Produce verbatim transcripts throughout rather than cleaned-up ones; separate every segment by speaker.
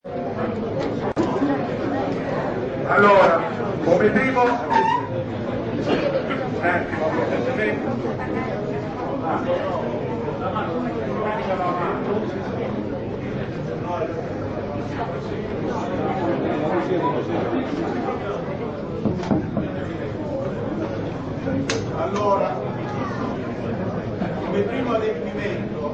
Speaker 1: Allora, come primo, allora, come primo adempimento,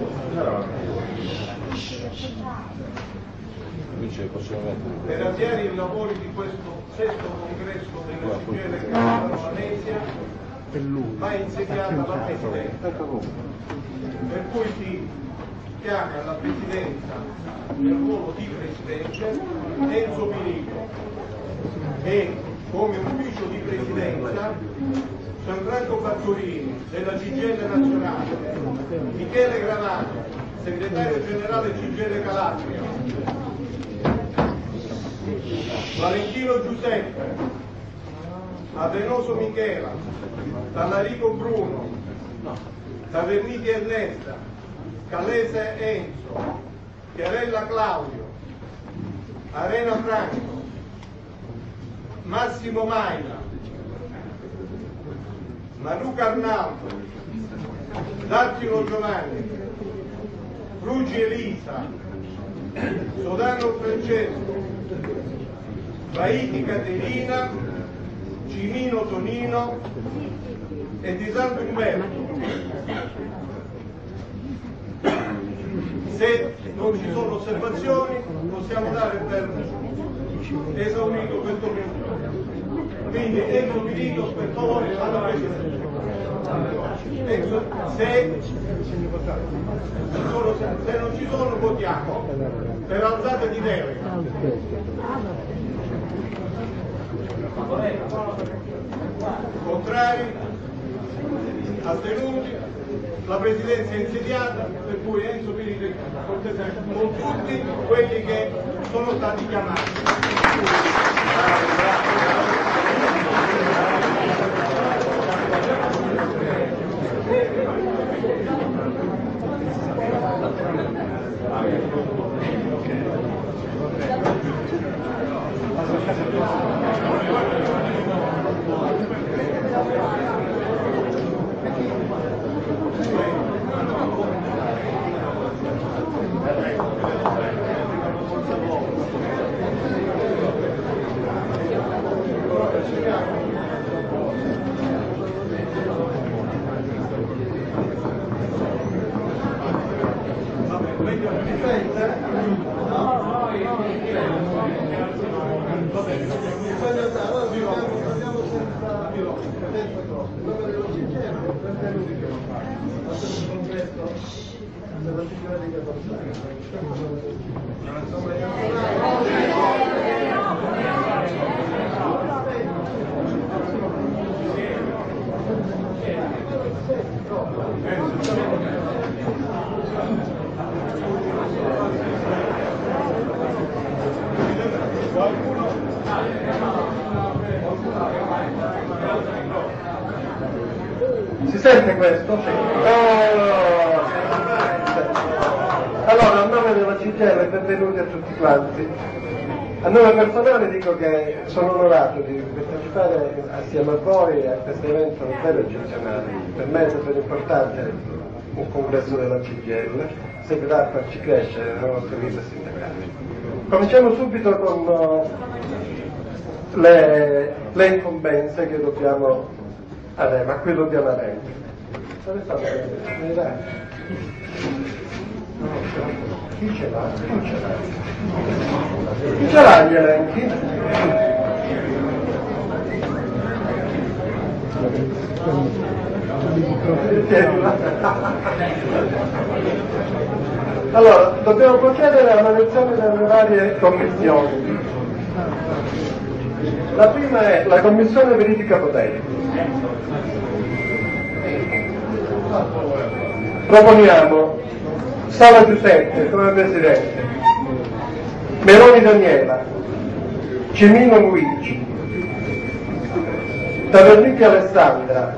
Speaker 1: per avviare i lavori di questo sesto congresso della C G I L Malesia va insediata la Presidenza, per cui si chiama alla Presidenza nel ruolo di Presidente Enzo Pirito e come ufficio di Presidenza Gianfranco Fattorini della C G I L nazionale, Michele Granato, segretario generale C G I L Calabria, Valentino Giuseppe, Avenoso Michela, Tallarico Bruno, Taverniti Ernesta, Calese Enzo, Chiarella Claudio, Arena Franco, Massimo Maina, Manuca Arnaldo, Dattilo Giovanni, Frugi Elisa, Sodano Francesco, Baiti Caterina, Cimino Tonino e Di Santo Umberto. Se non ci sono osservazioni possiamo dare per esaurito questo punto. Quindi Enzo Pirito, per favore, alla Presidenza. Enzo, se, sono, se non ci sono votiamo per alzata di delega. Contrari? Astenuti? La Presidenza è insediata, per cui Enzo Pirito con tutti quelli che sono stati chiamati. Si sente questo? Sì. Oh. Allora, a nome della C G I L, benvenuti a tutti quanti. A nome personale dico che sono onorato di partecipare assieme a voi a questo evento davvero eccezionale. Per me è davvero importante un congresso della C G I L, servirà a farci crescere nella nostra vita sindacale. Cominciamo subito con uh, le, le incombenze che dobbiamo avere, a cui dobbiamo avere. Dove sta? Chi ce l'ha? Chi ce l'ha? Chi ce l'ha gli elenchi? Allora, dobbiamo procedere alla lezione delle varie commissioni. La prima è la commissione verifica poteri. Proponiamo Sala Giuseppe come presidente, Meloni Daniela, Cimino Luigi, Taverniti Alessandra,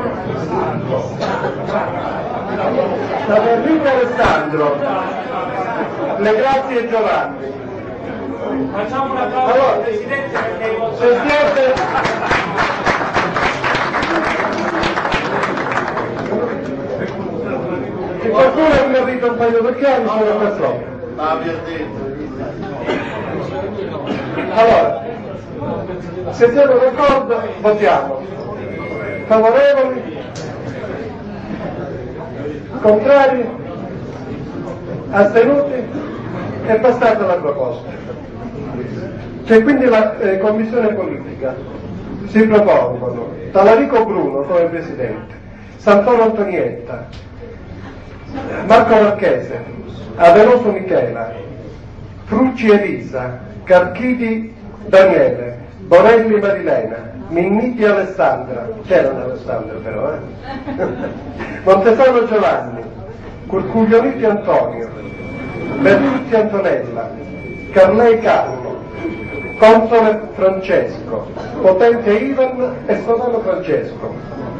Speaker 1: Taverniti Alessandro,
Speaker 2: Le grazie Giovanni.
Speaker 3: Facciamo un applauso
Speaker 2: allora,
Speaker 3: al Presidente perché
Speaker 2: se siete... Se qualcuno ha capito un paio di chiavi sono questo. Allora, se siamo d'accordo, votiamo. Favorevoli? Contrari? Astenuti? È passata la proposta. C'è quindi la eh, commissione politica. Si propongono Talarico Bruno come presidente, Santoro Antonietta, Marco Marchese, Aveloso Michela, Frucci Elisa, Carchidi Daniele, Borelli Marilena, Minniti Alessandra, c'era un Alessandra però, eh? Montesano Giovanni, Curcuglioniti Antonio, Bertuzzi Antonella, Carlei Carlo, Console Francesco, Potente Ivan e Solano Francesco.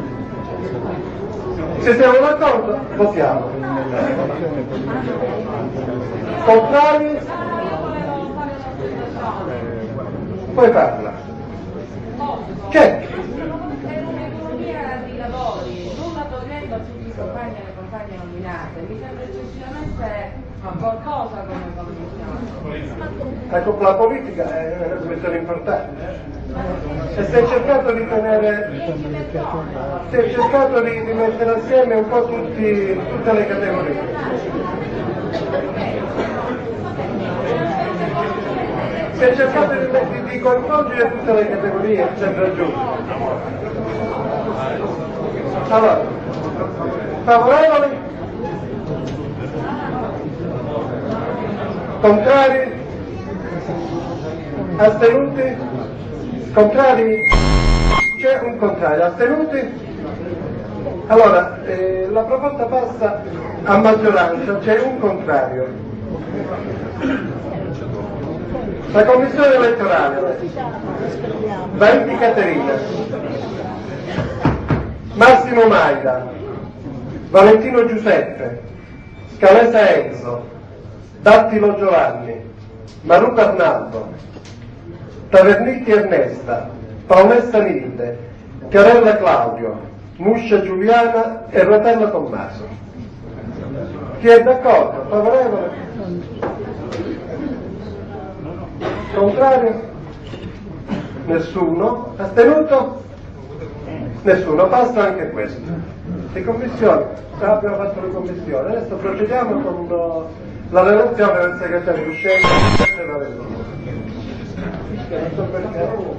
Speaker 2: Se siamo d'accordo, votiamo. Contrari? Poi parla. Certo.
Speaker 4: Per un'economia di lavori, nulla togliendo a tutti i compagni e le compagne nominate, mi sembra eccessivamente qualcosa come commissione.
Speaker 2: Ecco, la politica è una questione importante. E si è cercato di tenere, si è cercato di, di mettere assieme un po' tutti, tutte le categorie. Si è cercato di, di coinvolgere tutte le categorie, sempre giusto. Allora, favorevoli? Contrari? Astenuti? Contrari? C'è un contrario. Astenuti? Allora, eh, la proposta passa a maggioranza, c'è un contrario. La commissione elettorale, Valenti Caterina, Massimo Maida, Valentino Giuseppe, Scalesa Enzo, Dattilo Giovanni, Maruca Arnaldo, Tavernitti Ernesta, Paolessa Nilde, Chiarella Claudio, Muscia Giuliana e Rotella Tommaso. Chi è d'accordo? Favorevole? Contrario? Nessuno? Astenuto? Nessuno, passa anche questo. Le commissioni, abbiamo fatto le commissioni, adesso procediamo con la relazione del segretario uscente e la relazione. Non so perché.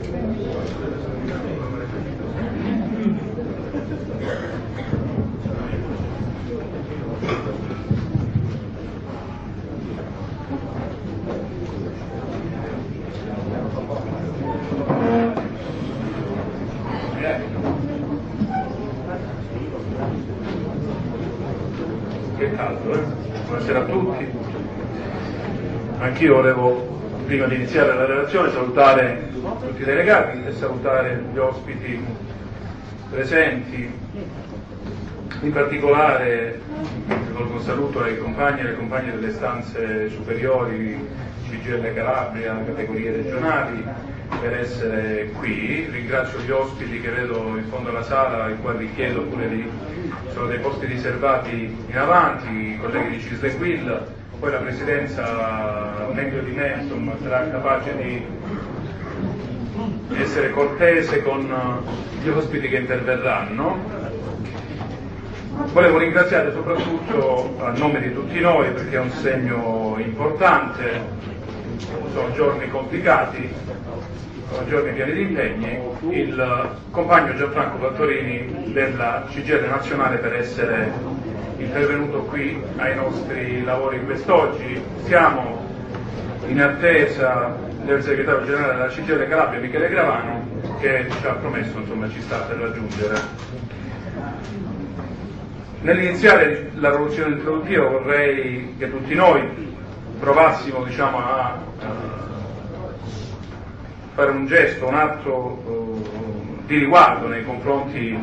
Speaker 5: Che caldo, eh? Buonasera a tutti. Anch'io volevo, prima di iniziare la relazione, salutare tutti i delegati e salutare gli ospiti presenti. In particolare rivolgo un saluto ai compagni e alle compagne delle stanze superiori C G I L Calabria, categorie regionali, per essere qui. Ringrazio gli ospiti che vedo in fondo alla sala, ai quali chiedo pure di, sono dei posti riservati in avanti, i colleghi di Cislequil, poi la Presidenza meglio di me insomma, sarà capace di essere cortese con gli ospiti che interverranno. Volevo ringraziare soprattutto a nome di tutti noi, perché è un segno importante, sono giorni complicati, sono giorni pieni di impegni, il compagno Gianfranco Fattorini della C G I L nazionale per essere intervenuto qui ai nostri lavori quest'oggi. Siamo in attesa del segretario generale della C G I L Calabria, Michele Gravano, che ci ha promesso, insomma, ci sta per raggiungere. Nell'iniziare la relazione introduttiva vorrei che tutti noi provassimo, diciamo, a, a fare un gesto, un atto uh, di riguardo nei confronti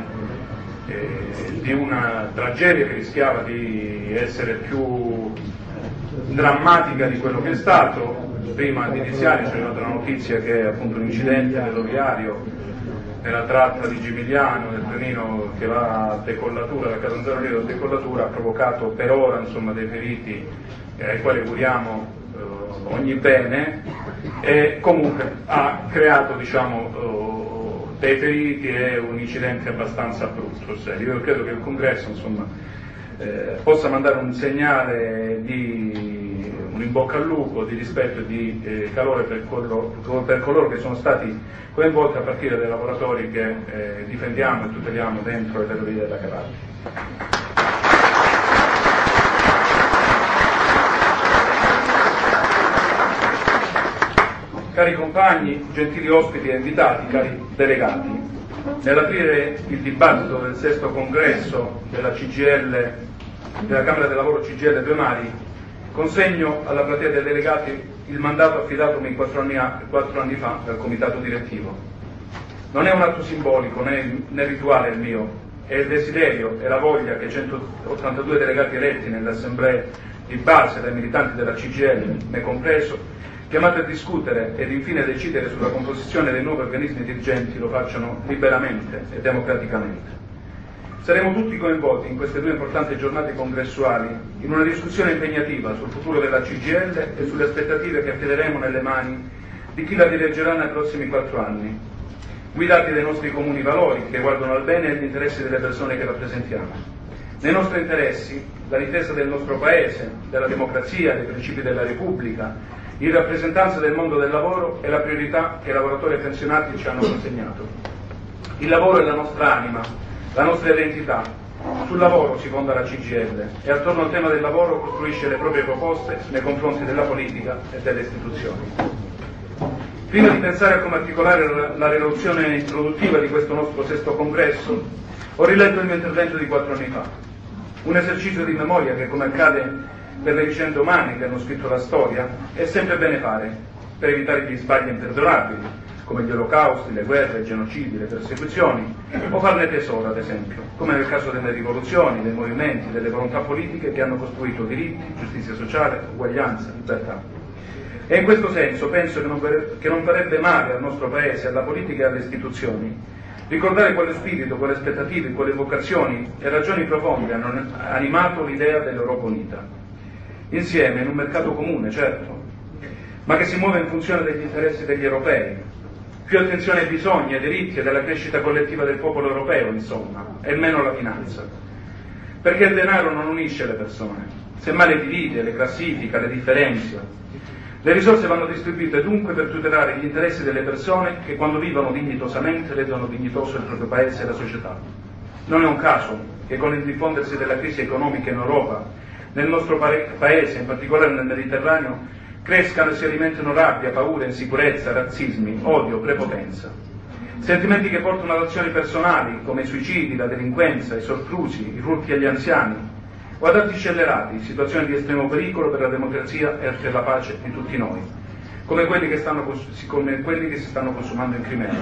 Speaker 5: eh, di una tragedia che rischiava di essere più drammatica di quello che è stato. Prima di iniziare c'è arrivata la notizia che appunto un incidente ferroviario nella tratta di Gimigliano, nel trenino che va a decollatura, da Catanzaro a decollatura, ha provocato per ora insomma, dei feriti eh, ai quali auguriamo eh, ogni bene, e comunque ha creato diciamo, eh, dei feriti e un incidente abbastanza brutto, serio. Io credo che il Congresso insomma, eh, possa mandare un segnale di un in bocca al lupo, di rispetto e di eh, calore per, quello, per coloro che sono stati coinvolti, a partire dai lavoratori che eh, difendiamo e tuteliamo dentro le ferrovie della Calabria. Cari compagni, gentili ospiti e invitati, cari delegati, nell'aprire il dibattito del sesto congresso della C G I L, della Camera del Lavoro C G I L Due Mari, consegno alla platea dei delegati il mandato affidatomi quattro anni, a, quattro anni fa dal comitato direttivo. Non è un atto simbolico né, né rituale il mio, è il desiderio e la voglia che centottantadue delegati eletti nelle assemblee di base dai militanti della C G I L, me compreso, chiamati a discutere ed infine decidere sulla composizione dei nuovi organismi dirigenti, lo facciano liberamente e democraticamente. Saremo tutti coinvolti in queste due importanti giornate congressuali in una discussione impegnativa sul futuro della C G I L e sulle aspettative che affideremo nelle mani di chi la dirigerà nei prossimi quattro anni, guidati dai nostri comuni valori che guardano al bene e agli interessi delle persone che rappresentiamo. Nei nostri interessi, la difesa del nostro Paese, della democrazia, dei principi della Repubblica, in rappresentanza del mondo del lavoro è la priorità che i lavoratori e pensionati ci hanno consegnato. Il lavoro è la nostra anima, la nostra identità. Sul lavoro si fonda la C G I L e attorno al tema del lavoro costruisce le proprie proposte nei confronti della politica e delle istituzioni. Prima di pensare a come articolare la relazione introduttiva di questo nostro sesto congresso, ho riletto il mio intervento di quattro anni fa. Un esercizio di memoria che, come accade per le vicende umane che hanno scritto la storia, è sempre bene fare, per evitare gli sbagli imperdonabili, come gli olocausti, le guerre, i genocidi, le persecuzioni, o farne tesoro, ad esempio, come nel caso delle rivoluzioni, dei movimenti, delle volontà politiche che hanno costruito diritti, giustizia sociale, uguaglianza, libertà. E in questo senso penso che non, che non farebbe male al nostro Paese, alla politica e alle istituzioni, ricordare quale spirito, quale aspettative, quale vocazioni e ragioni profonde hanno animato l'idea dell'Europa unita. Insieme, in un mercato comune, certo, ma che si muove in funzione degli interessi degli europei. Più attenzione ai bisogni, ai diritti e alla crescita collettiva del popolo europeo, insomma, e meno la finanza. Perché il denaro non unisce le persone, semmai le divide, le classifica, le differenzia. Le risorse vanno distribuite dunque per tutelare gli interessi delle persone che quando vivono dignitosamente rendono dignitoso il proprio paese e la società. Non è un caso che con il diffondersi della crisi economica in Europa, nel nostro paese, in particolare nel Mediterraneo, crescano e si alimentano rabbia, paura, insicurezza, razzismi, odio, prepotenza. Sentimenti che portano ad azioni personali come i suicidi, la delinquenza, i soprusi, i furti agli anziani, o ad atti scellerati, situazioni di estremo pericolo per la democrazia e per la pace di tutti noi, come quelli che, stanno, come quelli che si stanno consumando in Crimea.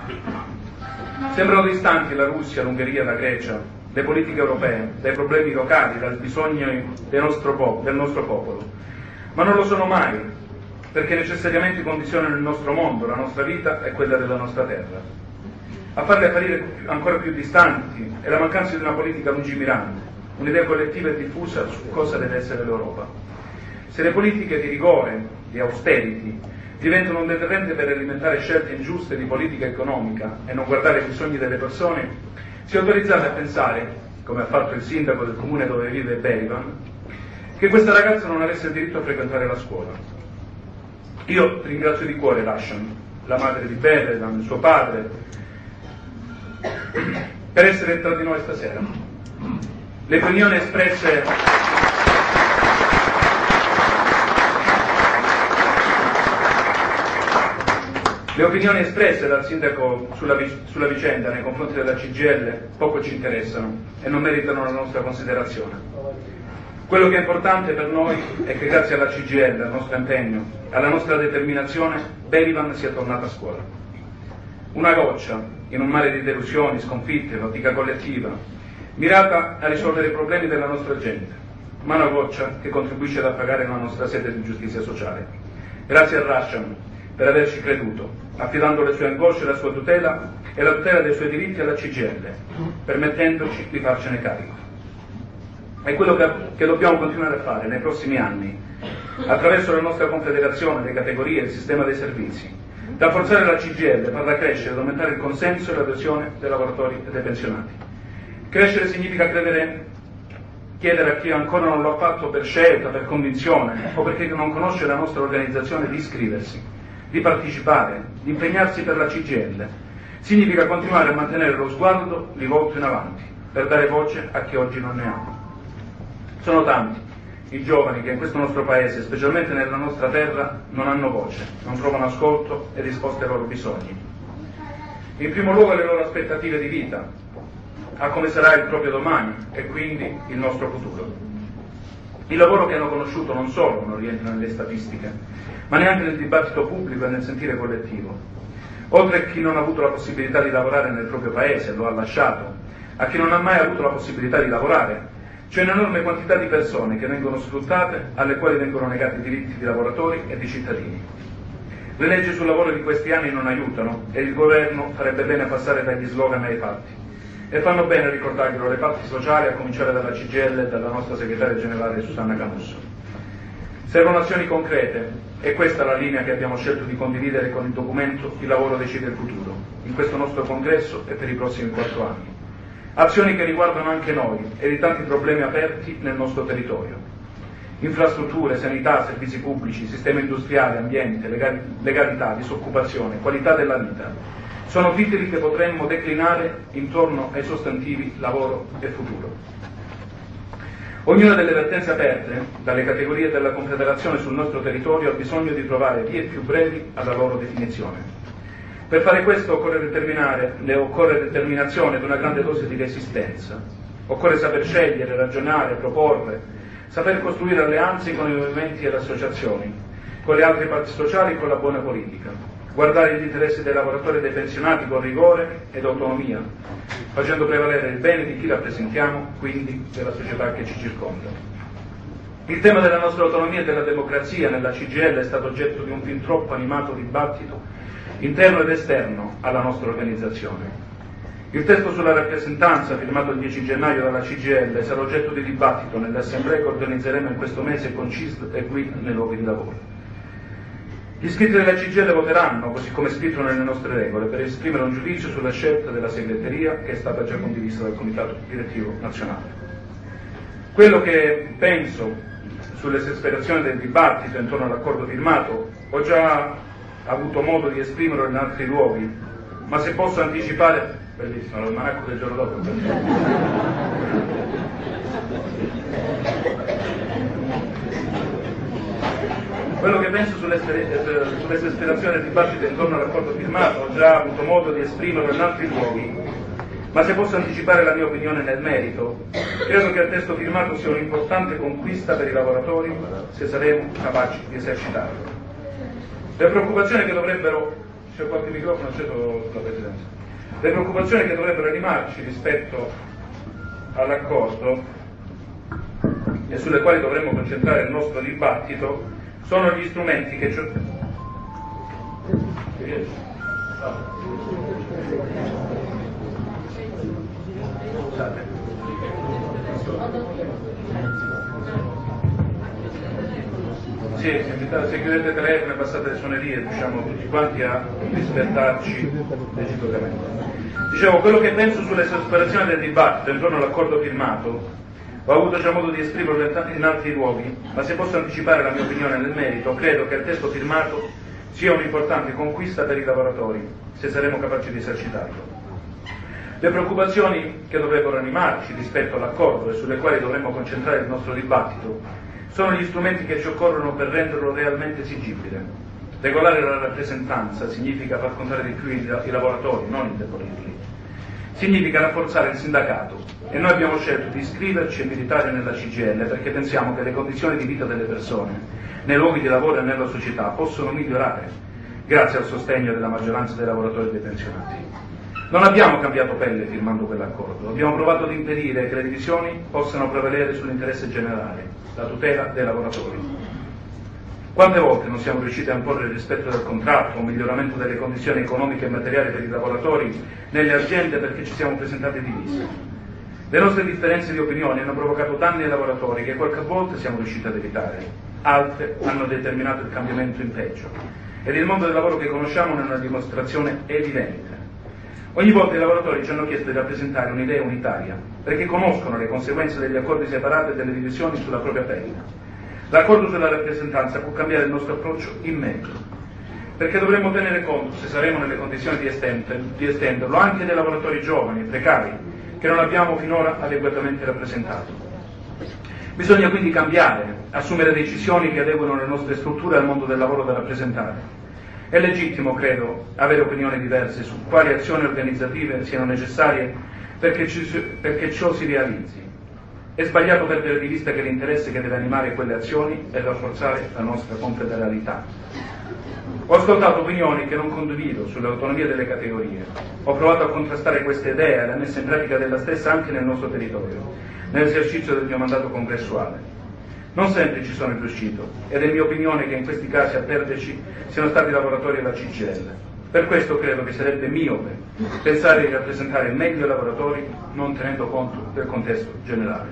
Speaker 5: Sembrano distanti la Russia, l'Ungheria, la Grecia, le politiche europee, dai problemi locali, dal bisogno del nostro, del nostro popolo, ma non lo sono mai, perché necessariamente condizionano il nostro mondo, la nostra vita e quella della nostra terra. A farli apparire ancora più distanti è la mancanza di una politica lungimirante, un'idea collettiva e diffusa su cosa deve essere l'Europa. Se le politiche di rigore, di austerity, diventano un deterrente per alimentare scelte ingiuste di politica economica e non guardare i bisogni delle persone, si è autorizzati a pensare, come ha fatto il sindaco del comune dove vive Berivan, che questa ragazza non avesse il diritto a frequentare la scuola. Io ringrazio di cuore Lashan, la madre di Berivan, suo padre, per essere tra di noi stasera. Le opinioni espresse Le opinioni espresse dal sindaco sulla, sulla vicenda nei confronti della C G I L poco ci interessano e non meritano la nostra considerazione. Quello che è importante per noi è che grazie alla C G I L, al nostro impegno, alla nostra determinazione, Berivan sia tornata a scuola. Una goccia in un mare di delusioni, sconfitte, fatica collettiva, mirata a risolvere i problemi della nostra gente. ma una goccia che contribuisce ad appagare la nostra sete di giustizia sociale. Grazie a Rasham per averci creduto, affidando le sue angosce e la sua tutela e la tutela dei suoi diritti alla C G I L, permettendoci di farcene carico. È quello che, che dobbiamo continuare a fare nei prossimi anni, attraverso la nostra confederazione, le categorie e il sistema dei servizi, rafforzare la C G I L, farla crescere ed aumentare il consenso e l'adesione dei lavoratori e dei pensionati. Crescere significa credere, chiedere a chi ancora non lo ha fatto per scelta, per convinzione o perché non conosce la nostra organizzazione di iscriversi, di partecipare, di impegnarsi per la C G I L. Significa continuare a mantenere lo sguardo rivolto in avanti, per dare voce a chi oggi non ne ha. Sono tanti i giovani che in questo nostro paese, specialmente nella nostra terra, non hanno voce, non trovano ascolto e risposte ai loro bisogni. In primo luogo alle loro aspettative di vita, a come sarà il proprio domani e quindi il nostro futuro. Il lavoro che hanno conosciuto non solo non rientra nelle statistiche, ma neanche nel dibattito pubblico e nel sentire collettivo. Oltre a chi non ha avuto la possibilità di lavorare nel proprio paese, lo ha lasciato, a chi non ha mai avuto la possibilità di lavorare, c'è un'enorme quantità di persone che vengono sfruttate, alle quali vengono negati i diritti di lavoratori e di cittadini. Le leggi sul lavoro di questi anni non aiutano e il governo farebbe bene a passare dagli slogan ai fatti. E fanno bene a ricordarglielo le parti sociali, a cominciare dalla C G I L e dalla nostra segretaria generale Susanna Camusso. Servono azioni concrete e questa è la linea che abbiamo scelto di condividere con il documento Il lavoro decide il futuro, in questo nostro congresso e per i prossimi quattro anni. Azioni che riguardano anche noi e di tanti problemi aperti nel nostro territorio. Infrastrutture, sanità, servizi pubblici, sistema industriale, ambiente, legalità, disoccupazione, qualità della vita. Sono titoli che potremmo declinare intorno ai sostantivi lavoro e futuro. Ognuna delle vertenze aperte dalle categorie della Confederazione sul nostro territorio ha bisogno di trovare vie più brevi alla loro definizione. Per fare questo occorre determinare, occorre determinazione ed una grande dose di resistenza. Occorre saper scegliere, ragionare, proporre, saper costruire alleanze con i movimenti e le associazioni, con le altre parti sociali e con la buona politica. Guardare gli interessi dei lavoratori e dei pensionati con rigore ed autonomia, facendo prevalere il bene di chi rappresentiamo, quindi della società che ci circonda. Il tema della nostra autonomia e della democrazia nella C G I L è stato oggetto di un fin troppo animato dibattito interno ed esterno alla nostra organizzazione. Il testo sulla rappresentanza, firmato il dieci gennaio dalla C G I L, sarà oggetto di dibattito nelle assemblee che organizzeremo in questo mese con C I S L e G U I nei luoghi di lavoro. Gli iscritti della C G I L voteranno, così come scritto nelle nostre regole, per esprimere un giudizio sulla scelta della segreteria che è stata già condivisa dal Comitato Direttivo Nazionale. Quello che penso sull'esasperazione del dibattito intorno all'accordo firmato ho già avuto modo di esprimerlo in altri luoghi, ma se posso anticipare, bellissimo, l'almanacco del giorno dopo. Quello che penso sull'esasperazione del dibattito intorno all'accordo firmato ho già avuto modo di esprimerlo in altri luoghi, ma se posso anticipare la mia opinione nel merito, credo che il testo firmato sia un'importante conquista per i lavoratori se saremo capaci di esercitarlo. Le preoccupazioni che dovrebbero, c'è qualche microfono acceso sulla Presidenza, le preoccupazioni che dovrebbero animarci rispetto all'accordo e sulle quali dovremmo concentrare il nostro dibattito sono gli strumenti che ci... Sì, se chiudete il telefono e passate le suonerie riusciamo tutti quanti a rispettarci reciprocamente. Dicevo, quello che penso sull'esasperazione del dibattito intorno all'accordo firmato ho avuto già modo di esprimerlo in altri luoghi, ma se posso anticipare la mia opinione nel merito, credo che il testo firmato sia un'importante conquista per i lavoratori, se saremo capaci di esercitarlo. Le preoccupazioni che dovrebbero animarci rispetto all'accordo e sulle quali dovremmo concentrare il nostro dibattito sono gli strumenti che ci occorrono per renderlo realmente esigibile. Regolare la rappresentanza significa far contare di più i, i lavoratori, non indebolirli. Significa rafforzare il sindacato e noi abbiamo scelto di iscriverci e militare nella C G I L perché pensiamo che le condizioni di vita delle persone, nei luoghi di lavoro e nella società, possono migliorare grazie al sostegno della maggioranza dei lavoratori e dei pensionati. Non abbiamo cambiato pelle firmando quell'accordo, abbiamo provato ad impedire che le divisioni possano prevalere sull'interesse generale, la tutela dei lavoratori. Quante volte non siamo riusciti a imporre il rispetto del contratto o un miglioramento delle condizioni economiche e materiali per i lavoratori nelle aziende perché ci siamo presentati divisi? Le nostre differenze di opinioni hanno provocato danni ai lavoratori che qualche volta siamo riusciti ad evitare, altre hanno determinato il cambiamento in peggio. Ed il mondo del lavoro che conosciamo è una dimostrazione evidente. Ogni volta i lavoratori ci hanno chiesto di rappresentare un'idea unitaria, perché conoscono le conseguenze degli accordi separati e delle divisioni sulla propria pelle. L'accordo sulla rappresentanza può cambiare il nostro approccio in meglio, perché dovremmo tenere conto, se saremo nelle condizioni di, estender, di estenderlo, anche dei lavoratori giovani e precari, che non abbiamo finora adeguatamente rappresentato. Bisogna quindi cambiare, assumere decisioni che adeguino le nostre strutture al mondo del lavoro da rappresentare. È legittimo, credo, avere opinioni diverse su quali azioni organizzative siano necessarie perché, ci, perché ciò si realizzi. È sbagliato perdere di vista che l'interesse che deve animare quelle azioni è rafforzare la nostra confederalità. Ho ascoltato opinioni che non condivido sull'autonomia delle categorie. Ho provato a contrastare questa idea e la messa in pratica della stessa anche nel nostro territorio, nell'esercizio del mio mandato congressuale. Non sempre ci sono riuscito ed è mia opinione che in questi casi a perderci siano stati i lavoratori della C G I L. Per questo credo che sarebbe miope pensare di rappresentare meglio i lavoratori non tenendo conto del contesto generale.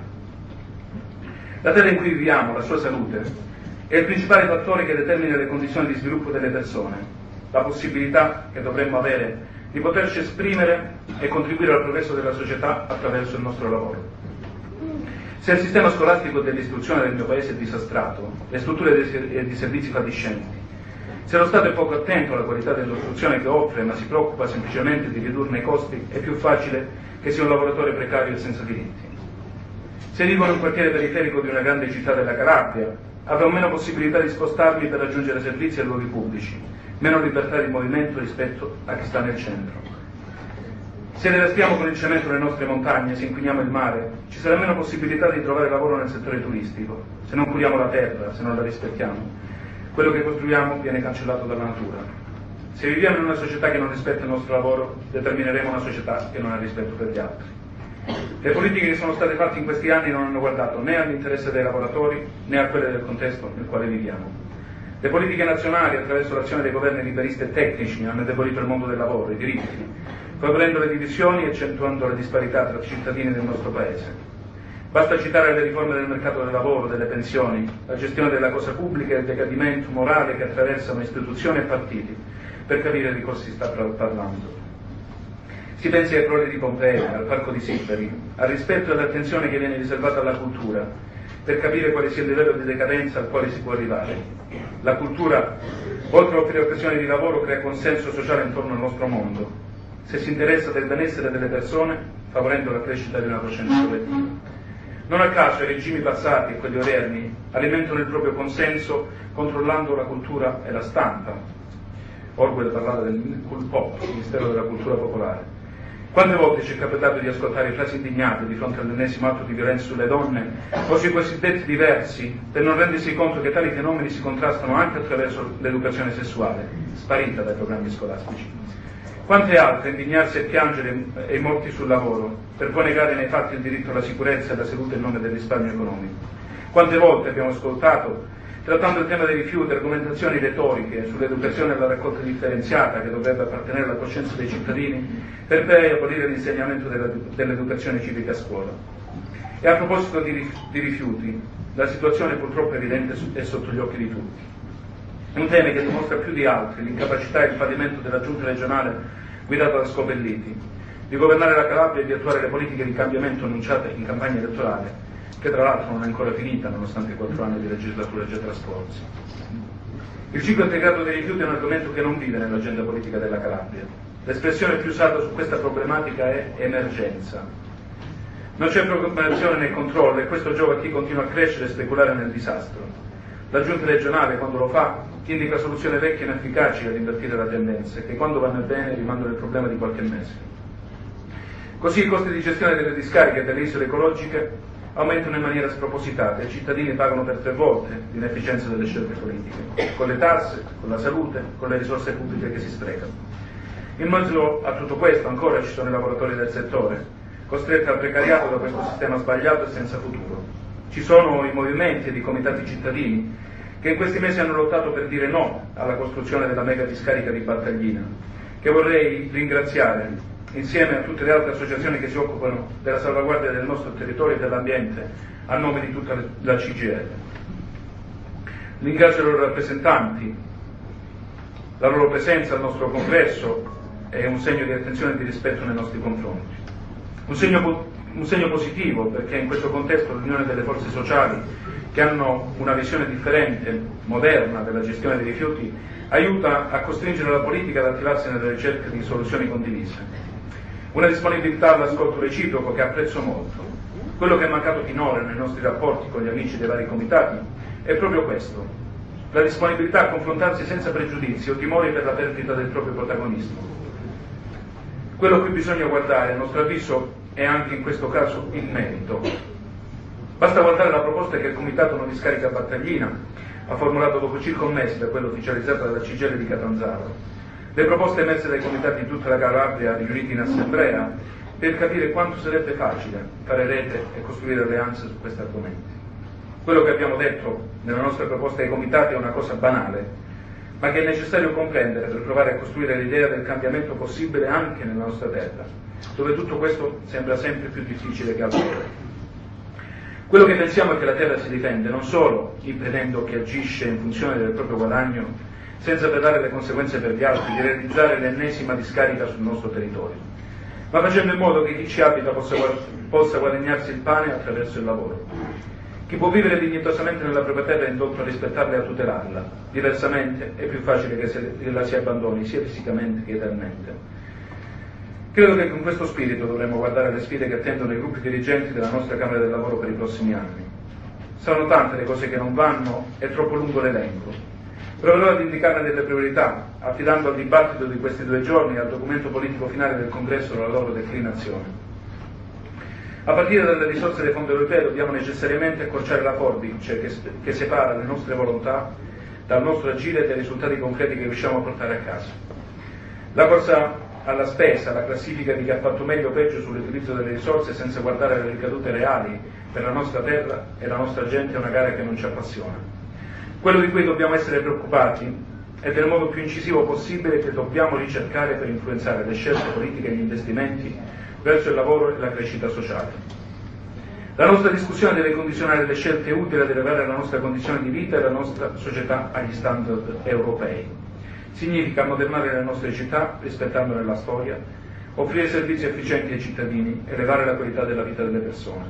Speaker 5: La terra in cui viviamo, la sua salute, è il principale fattore che determina le condizioni di sviluppo delle persone, la possibilità che dovremmo avere di poterci esprimere e contribuire al progresso della società attraverso il nostro lavoro. Se il sistema scolastico dell'istruzione del mio paese è disastrato, le strutture di servizi fatiscenti, se lo Stato è poco attento alla qualità dell'istruzione che offre ma si preoccupa semplicemente di ridurne i costi, è più facile che sia un lavoratore precario e senza diritti. Se vivo in un quartiere periferico di una grande città della Calabria, avrò meno possibilità di spostarmi per raggiungere servizi e luoghi pubblici, meno libertà di movimento rispetto a chi sta nel centro. Se devastiamo con il cemento le nostre montagne, se inquiniamo il mare, ci sarà meno possibilità di trovare lavoro nel settore turistico. Se non curiamo la terra, se non la rispettiamo, quello che costruiamo viene cancellato dalla natura. Se viviamo in una società che non rispetta il nostro lavoro, determineremo una società che non ha rispetto per gli altri. Le politiche che sono state fatte in questi anni non hanno guardato né all'interesse dei lavoratori né a quelle del contesto nel quale viviamo. Le politiche nazionali, attraverso l'azione dei governi liberisti e tecnici, hanno indebolito il mondo del lavoro, i diritti, favorendo le divisioni e accentuando le disparità tra cittadini del nostro Paese. Basta citare le riforme del mercato del lavoro, delle pensioni, la gestione della cosa pubblica e il decadimento morale che attraversano istituzioni e partiti, per capire di cosa si sta parlando. Si pensi ai crolli di Pompei, al parco di Sibari, al rispetto e all'attenzione che viene riservata alla cultura, per capire quale sia il livello di decadenza al quale si può arrivare. La cultura, oltre a offrire occasioni di lavoro, crea consenso sociale intorno al nostro mondo, se si interessa del benessere delle persone, favorendo la crescita di una coscienza collettiva. Non a caso i regimi passati e quelli odierni alimentano il proprio consenso controllando la cultura e la stampa. Orwell parlava del Kulpop, il Ministero della Cultura Popolare. Quante volte ci è capitato di ascoltare frasi indignate di fronte all'ennesimo atto di violenza sulle donne o sui cosiddetti diversi, per non rendersi conto che tali fenomeni si contrastano anche attraverso l'educazione sessuale, sparita dai programmi scolastici. Quante altre indignarsi e piangere ai morti sul lavoro, per poi negare nei fatti il diritto alla sicurezza e alla salute in nome del risparmio economico. Quante volte abbiamo ascoltato, trattando il tema dei rifiuti, argomentazioni retoriche sull'educazione e la raccolta differenziata che dovrebbe appartenere alla coscienza dei cittadini, per poi abolire l'insegnamento dell'educazione civica a scuola. E a proposito di, di rifiuti, la situazione purtroppo è evidente e sotto gli occhi di tutti. È un tema che dimostra più di altri l'incapacità e il fallimento della giunta regionale guidata da Scopelliti di governare la Calabria e di attuare le politiche di cambiamento annunciate in campagna elettorale, che tra l'altro non è ancora finita nonostante i quattro anni di legislatura già trascorsi. Il ciclo integrato dei rifiuti è un argomento che non vive nell'agenda politica della Calabria. L'espressione più usata su questa problematica è emergenza. Non c'è programmazione né controllo e questo giova a chi continua a crescere e speculare nel disastro. La giunta regionale, quando lo fa, indica soluzioni vecchie e inefficaci ad invertire la tendenza e che quando vanno bene rimandano il problema di qualche mese. Così i costi di gestione delle discariche e delle isole ecologiche aumentano in maniera spropositata e i cittadini pagano per tre volte l'inefficienza delle scelte politiche, con le tasse, con la salute, con le risorse pubbliche che si sprecano. In mezzo a tutto questo ancora ci sono i lavoratori del settore, costretti al precariato da questo sistema sbagliato e senza futuro. Ci sono i movimenti ed i comitati cittadini che in questi mesi hanno lottato per dire no alla costruzione della mega discarica di Battaglina, che vorrei ringraziare insieme a tutte le altre associazioni che si occupano della salvaguardia del nostro territorio e dell'ambiente a nome di tutta la C G I L. Ringrazio i loro rappresentanti, la loro presenza al nostro congresso è un segno di attenzione e di rispetto nei nostri confronti. Un segno, un segno positivo, perché in questo contesto l'unione delle forze sociali che hanno una visione differente, moderna della gestione dei rifiuti, aiuta a costringere la politica ad attivarsi nelle ricerche di soluzioni condivise. Una disponibilità all'ascolto reciproco che apprezzo molto. Quello che è mancato finora nei nostri rapporti con gli amici dei vari comitati è proprio questo, la disponibilità a confrontarsi senza pregiudizi o timori per la perdita del proprio protagonismo. Quello a cui bisogna guardare, a nostro avviso, è anche in questo caso il merito. Basta guardare la proposta che il Comitato Non Discarica Battaglina ha formulato dopo circa un mese da quella ufficializzata dalla C G I L di Catanzaro, le proposte emerse dai comitati di tutta la Calabria riuniti in assemblea, per capire quanto sarebbe facile fare rete e costruire alleanze su questi argomenti. Quello che abbiamo detto nella nostra proposta ai comitati è una cosa banale, ma che è necessario comprendere per provare a costruire l'idea del cambiamento possibile anche nella nostra terra, dove tutto questo sembra sempre più difficile che altrove. Quello che pensiamo è che la terra si difende non solo impedendo chi agisce in funzione del proprio guadagno, senza pedare le conseguenze per gli altri, di realizzare l'ennesima discarica sul nostro territorio, ma facendo in modo che chi ci abita possa, possa guadagnarsi il pane attraverso il lavoro. Chi può vivere dignitosamente nella propria terra è indotto a rispettarla e a tutelarla, diversamente è più facile che, se, che la si abbandoni sia fisicamente che eternamente. Credo che con questo spirito dovremmo guardare le sfide che attendono i gruppi dirigenti della nostra Camera del Lavoro per i prossimi anni. Saranno tante le cose che non vanno e troppo lungo l'elenco. Proverò ad indicarne delle priorità, affidando al dibattito di questi due giorni e al documento politico finale del Congresso la loro declinazione. A partire dalle risorse dei fondi europei dobbiamo necessariamente accorciare la forbice che, che separa le nostre volontà dal nostro agire e dai risultati concreti che riusciamo a portare a casa. La corsa alla spesa, la classifica di chi ha fatto meglio o peggio sull'utilizzo delle risorse senza guardare le ricadute reali per la nostra terra e la nostra gente è una gara che non ci appassiona. Quello di cui dobbiamo essere preoccupati è del modo più incisivo possibile che dobbiamo ricercare per influenzare le scelte politiche e gli investimenti verso il lavoro e la crescita sociale. La nostra discussione deve condizionare le scelte utili ad elevare la nostra condizione di vita e la nostra società agli standard europei. Significa ammodernare le nostre città rispettandone la storia, offrire servizi efficienti ai cittadini, elevare la qualità della vita delle persone.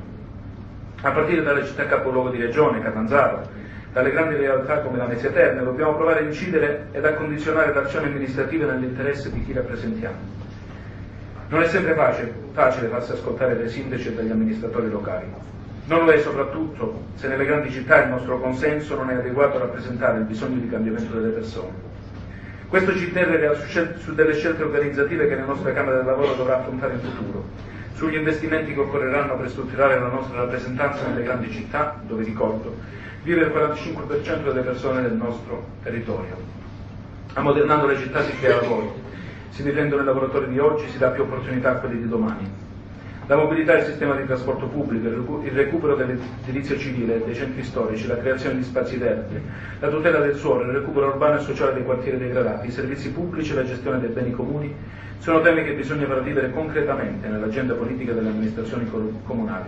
Speaker 5: A partire dalle città capoluogo di regione, Catanzaro, dalle grandi realtà come la Mesia Terme, dobbiamo provare a incidere ed a condizionare l'azione amministrativa nell'interesse di chi rappresentiamo. Non è sempre facile, facile farsi ascoltare dai sindaci e dagli amministratori locali. Non lo è soprattutto se nelle grandi città il nostro consenso non è adeguato a rappresentare il bisogno di cambiamento delle persone. Questo ci interroga su delle scelte organizzative che la nostra Camera del Lavoro dovrà affrontare in futuro, sugli investimenti che occorreranno per strutturare la nostra rappresentanza nelle grandi città, dove, ricordo, vive il quarantacinque per cento delle persone del nostro territorio. Ammodernando le città si crea lavoro, si difendono i lavoratori di oggi, si dà più opportunità a quelli di domani. La mobilità e il sistema di trasporto pubblico, il recupero dell'edilizia civile, dei centri storici, la creazione di spazi verdi, la tutela del suolo, il recupero urbano e sociale dei quartieri degradati, i servizi pubblici e la gestione dei beni comuni sono temi che bisogna far vivere concretamente nell'agenda politica delle amministrazioni comunali.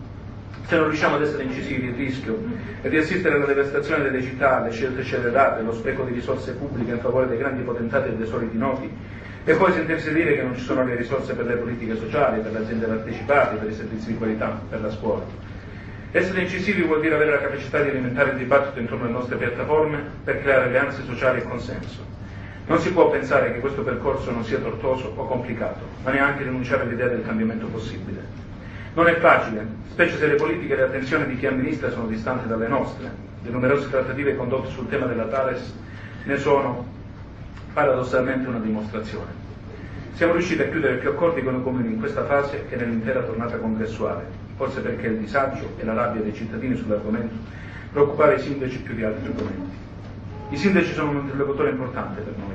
Speaker 5: Se non riusciamo ad essere incisivi, il rischio è di assistere alla devastazione delle città, alle scelte scellerate, allo spreco di risorse pubbliche in favore dei grandi potentati e dei soliti noti, e poi sentirsi dire che non ci sono le risorse per le politiche sociali, per le aziende partecipate, per i servizi di qualità, per la scuola. Essere incisivi vuol dire avere la capacità di alimentare il dibattito intorno alle nostre piattaforme per creare alleanze sociali e consenso. Non si può pensare che questo percorso non sia tortuoso o complicato, ma neanche rinunciare all'idea del cambiamento possibile. Non è facile, specie se le politiche e le attenzioni di chi amministra sono distanti dalle nostre. Le numerose trattative condotte sul tema della Thales ne sono paradossalmente una dimostrazione. Siamo riusciti a chiudere più accordi con i comuni in questa fase che nell'intera tornata congressuale, forse perché il disagio e la rabbia dei cittadini sull'argomento preoccupava i sindaci più di altri argomenti. I sindaci sono un interlocutore importante per noi,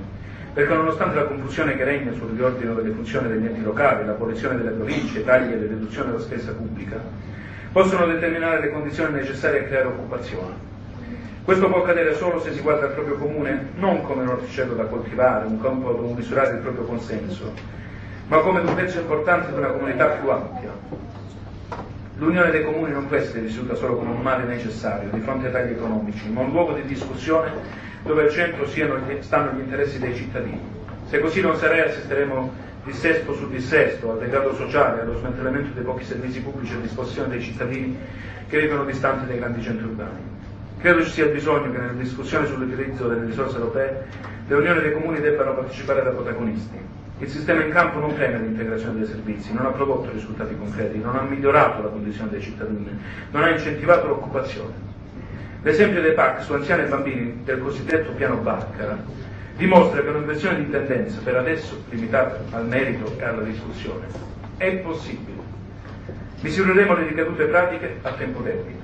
Speaker 5: perché nonostante la confusione che regna sul riordino delle funzioni degli enti locali, l'abolizione delle province, i tagli e le riduzioni della spesa pubblica, possono determinare le condizioni necessarie a creare occupazione. Questo può accadere solo se si guarda al proprio comune non come un orticello da coltivare, un campo dove misurare il proprio consenso, ma come un pezzo importante di una comunità più ampia. L'unione dei comuni non può essere vissuta solo come un male necessario di fronte ai tagli economici, ma un luogo di discussione dove al centro siano, stanno gli interessi dei cittadini. Se così non sarà, assisteremo dissesto su dissesto, al degrado sociale, allo smantellamento dei pochi servizi pubblici a disposizione dei cittadini che vivono distanti dai grandi centri urbani. Credo ci sia bisogno che nella discussione sull'utilizzo delle risorse europee le unioni dei comuni debbano partecipare da protagonisti. Il sistema in campo non premia l'integrazione dei servizi, non ha prodotto risultati concreti, non ha migliorato la condizione dei cittadini, non ha incentivato l'occupazione. L'esempio dei P A C su anziani e bambini del cosiddetto piano Barca dimostra che un'inversione di tendenza, per adesso limitata al merito e alla discussione, è possibile. Misureremo le ricadute pratiche a tempo debito.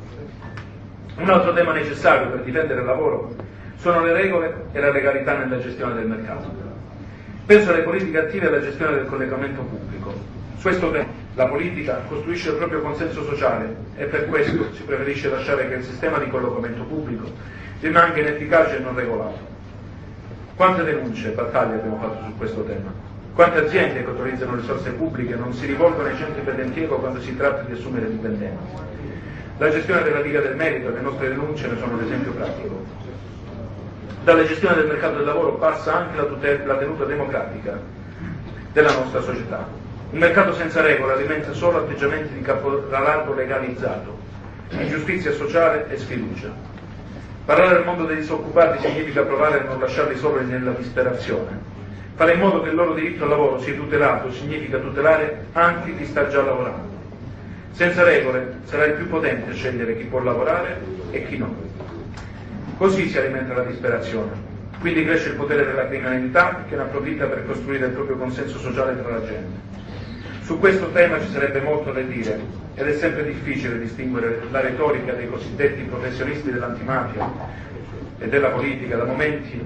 Speaker 5: Un altro tema necessario per difendere il lavoro sono le regole e la legalità nella gestione del mercato. Penso alle politiche attive e alla gestione del collegamento pubblico. Su questo tema la politica costruisce il proprio consenso sociale e per questo si preferisce lasciare che il sistema di collocamento pubblico rimanga inefficace e non regolato. Quante denunce e battaglie abbiamo fatto su questo tema? Quante aziende che autorizzano risorse pubbliche non si rivolgono ai centri per l'impiego quando si tratta di assumere dipendenti? La gestione della Liga del Merito e le nostre denunce ne sono un esempio pratico. Dalla gestione del mercato del lavoro passa anche la, tutela, la tenuta democratica della nostra società. Un mercato senza regole alimenta solo atteggiamenti di caporalato legalizzato, ingiustizia sociale e sfiducia. Parlare al mondo dei disoccupati significa provare a non lasciarli soli nella disperazione. Fare in modo che il loro diritto al lavoro sia tutelato significa tutelare anche chi sta già lavorando. Senza regole sarà il più potente a scegliere chi può lavorare e chi no. Così si alimenta la disperazione. Quindi cresce il potere della criminalità che ne approfitta per costruire il proprio consenso sociale tra la gente. Su questo tema ci sarebbe molto da dire ed è sempre difficile distinguere la retorica dei cosiddetti professionisti dell'antimafia e della politica da momenti,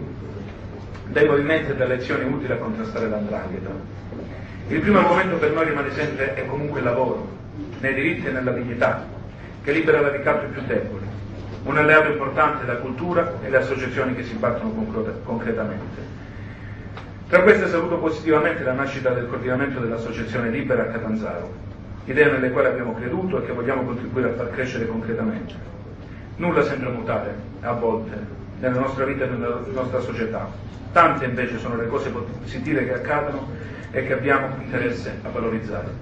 Speaker 5: dai movimenti e dalle azioni utili a contrastare l'andrangheta. Il primo argomento per noi rimane sempre e comunque il lavoro, nei diritti e nella dignità, che libera la ricatto i più deboli, un alleato importante la cultura e le associazioni che si battono concretamente. Tra queste saluto positivamente la nascita del coordinamento dell'Associazione Libera a Catanzaro, idee nelle quali abbiamo creduto e che vogliamo contribuire a far crescere concretamente. Nulla sembra mutare, a volte, nella nostra vita e nella nostra società. Tante invece sono le cose positive che accadono e che abbiamo interesse a valorizzare.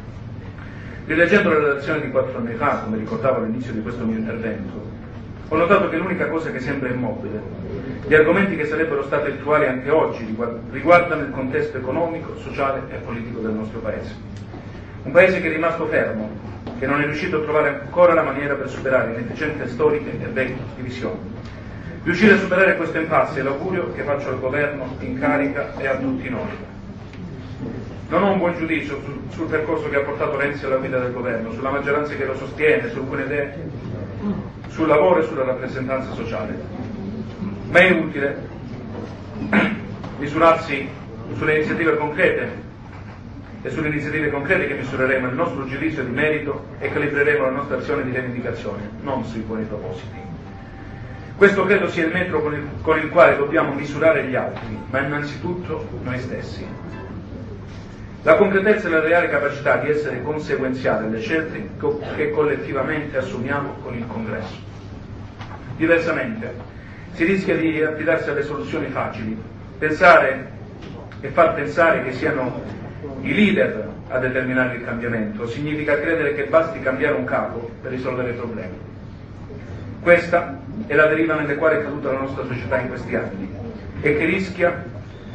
Speaker 5: Rileggendo la relazione di quattro anni fa, come ricordavo all'inizio di questo mio intervento, ho notato che l'unica cosa che sembra immobile, gli argomenti che sarebbero stati attuali anche oggi, riguardano il contesto economico, sociale e politico del nostro Paese. Un Paese che è rimasto fermo, che non è riuscito a trovare ancora la maniera per superare inefficienze storiche e vecchie divisioni. Riuscire a superare questo impasse è l'augurio che faccio al governo in carica e a tutti noi. Non ho un buon giudizio sul, sul percorso che ha portato Renzi alla guida del governo, sulla maggioranza che lo sostiene, su alcune idee, sul lavoro e sulla rappresentanza sociale. Ma è utile misurarsi sulle iniziative concrete e sulle iniziative concrete che misureremo il nostro giudizio di merito e calibreremo la nostra azione di rivendicazione, non sui buoni propositi. Questo credo sia il metro con il, con il quale dobbiamo misurare gli altri, ma innanzitutto noi stessi. La concretezza e la reale capacità di essere conseguenziali alle scelte che collettivamente assumiamo con il Congresso. Diversamente, si rischia di affidarsi alle soluzioni facili, pensare e far pensare che siano i leader a determinare il cambiamento significa credere che basti cambiare un capo per risolvere i problemi. Questa è la deriva nelle quali è caduta la nostra società in questi anni e che rischia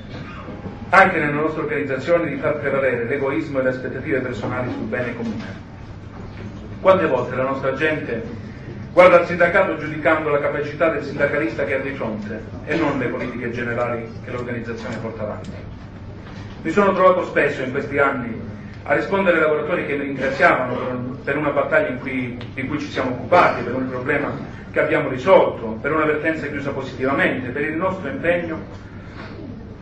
Speaker 5: anche nella nostra organizzazione di far prevalere l'egoismo e le aspettative personali sul bene comune. Quante volte la nostra gente guarda al sindacato giudicando la capacità del sindacalista che ha di fronte e non le politiche generali che l'organizzazione porta avanti. Mi sono trovato spesso in questi anni a rispondere ai lavoratori che mi ringraziavano per una battaglia in cui, di cui ci siamo occupati, per un problema che abbiamo risolto, per una vertenza chiusa positivamente, per il nostro impegno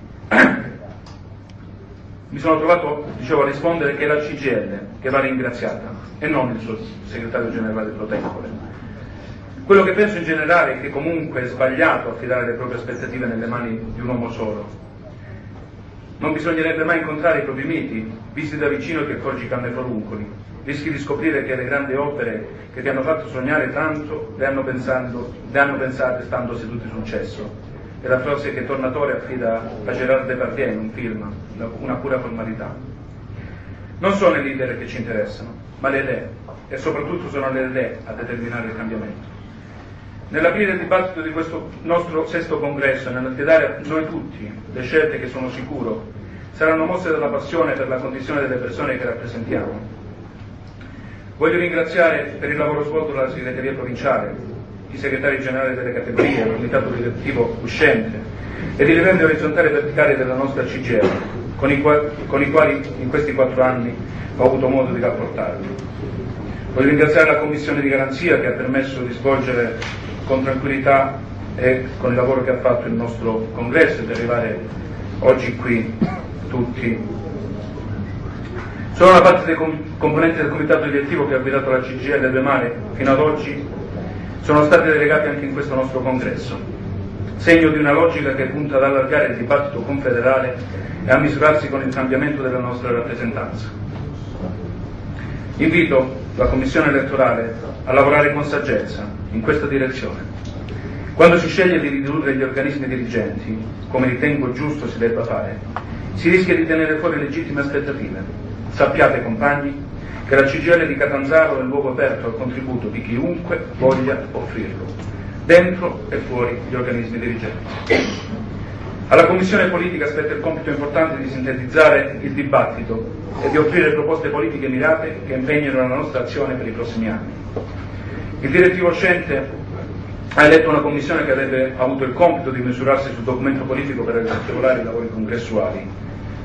Speaker 5: mi sono trovato, dicevo, a rispondere che è la C G I L che va ringraziata e non il suo segretario generale pro tempore. Quello che penso in generale è che comunque è sbagliato affidare le proprie aspettative nelle mani di un uomo solo. Non bisognerebbe mai incontrare i propri miti, visti da vicino che accorgi canne foruncoli. Rischi di scoprire che le grandi opere che ti hanno fatto sognare tanto le hanno, pensando, le hanno pensate stando seduti sul cesso. È la frase che Tornatore affida a Gérard Depardieu in un film, una pura formalità. Non sono le leader che ci interessano, ma le idee, e soprattutto sono le idee a determinare il cambiamento. Nell'aprire il dibattito di questo nostro sesto congresso e nell'affidare a noi tutti le scelte che sono sicuro saranno mosse dalla passione per la condizione delle persone che rappresentiamo. Voglio ringraziare per il lavoro svolto dalla segreteria provinciale, i segretari generali delle categorie, il comitato direttivo uscente ed i livelli orizzontali e verticali della nostra C G I L, con i, quali, con i quali in questi quattro anni ho avuto modo di rapportarmi. Voglio ringraziare la Commissione di Garanzia che ha permesso di svolgere con tranquillità e con il lavoro che ha fatto il nostro congresso e di arrivare oggi qui tutti. Sono una parte dei componenti del comitato direttivo che ha guidato la C G I L due Mare fino ad oggi. Sono stati delegati anche in questo nostro congresso, segno di una logica che punta ad allargare il dibattito confederale e a misurarsi con il cambiamento della nostra rappresentanza. Invito la Commissione elettorale a lavorare con saggezza in questa direzione. Quando si sceglie di ridurre gli organismi dirigenti, come ritengo giusto si debba fare, si rischia di tenere fuori legittime aspettative. Sappiate, compagni, che la C G I L di Catanzaro è il luogo aperto al contributo di chiunque voglia offrirlo, dentro e fuori gli organismi dirigenti. Alla Commissione Politica spetta il compito importante di sintetizzare il dibattito e di offrire proposte politiche mirate che impegnino la nostra azione per i prossimi anni. Il direttivo uscente ha eletto una commissione che avrebbe avuto il compito di misurarsi sul documento politico per agevolare i lavori congressuali.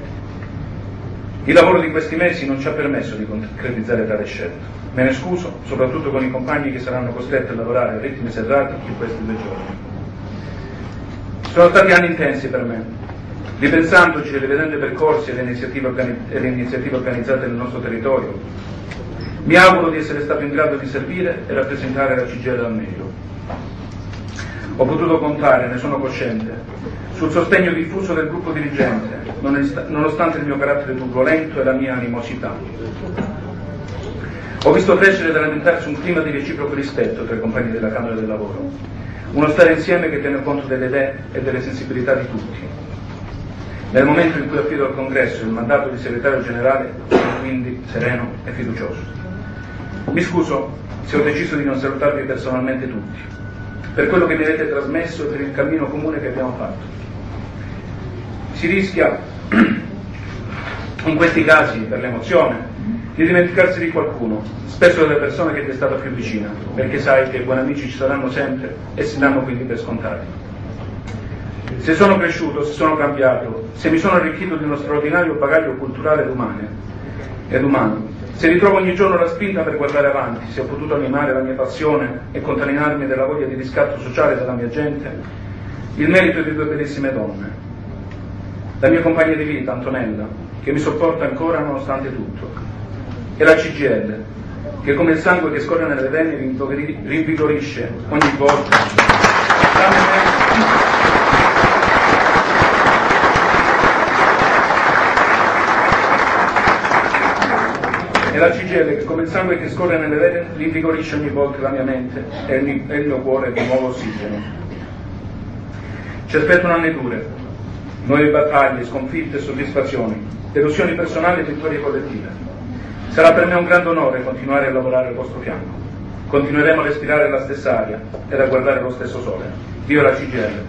Speaker 5: Il lavoro di questi mesi non ci ha permesso di concretizzare tale scelta. Me ne scuso, soprattutto con i compagni che saranno costretti a lavorare a ritmi serrati in questi due giorni. Sono stati anni intensi per me, ripensandoci e rivedendo i percorsi e le iniziative, organi- e le iniziative organizzate nel nostro territorio. Mi auguro di essere stato in grado di servire e rappresentare la C G I L al meglio. Ho potuto contare, ne sono cosciente, sul sostegno diffuso del gruppo dirigente, nonostante il mio carattere turbolento e la mia animosità. Ho visto crescere ed alimentarsi un clima di reciproco rispetto tra i compagni della Camera del Lavoro, uno stare insieme che tiene conto delle idee e delle sensibilità di tutti. Nel momento in cui affido al Congresso il mandato di segretario generale, sono quindi sereno e fiducioso. Mi scuso se ho deciso di non salutarvi personalmente tutti, per quello che mi avete trasmesso e per il cammino comune che abbiamo fatto. Si rischia, in questi casi, per l'emozione, di dimenticarsi di qualcuno, spesso delle persone che ti è stata più vicina, perché sai che i buoni amici ci saranno sempre e si danno quindi per scontati. Se sono cresciuto, se sono cambiato, se mi sono arricchito di uno straordinario bagaglio culturale ed umano, ed umano, se ritrovo ogni giorno la spinta per guardare avanti, se ho potuto animare la mia passione e contaminarmi della voglia di riscatto sociale della mia gente, il merito è di due bellissime donne. La mia compagna di vita, Antonella, che mi sopporta ancora nonostante tutto, e la C G I L, che come il sangue che scorre nelle vene rinvigorisce ogni volta. E la C G I L che come il sangue che scorre nelle vene rinvigorisce ogni volta la mia mente e il mio cuore di nuovo ossigeno. Ci aspettano anni dure, nuove battaglie, sconfitte e soddisfazioni, delusioni personali e vittorie collettive. Sarà per me un grande onore continuare a lavorare al vostro fianco. Continueremo a respirare la stessa aria ed a guardare lo stesso sole. Viva la C G I L!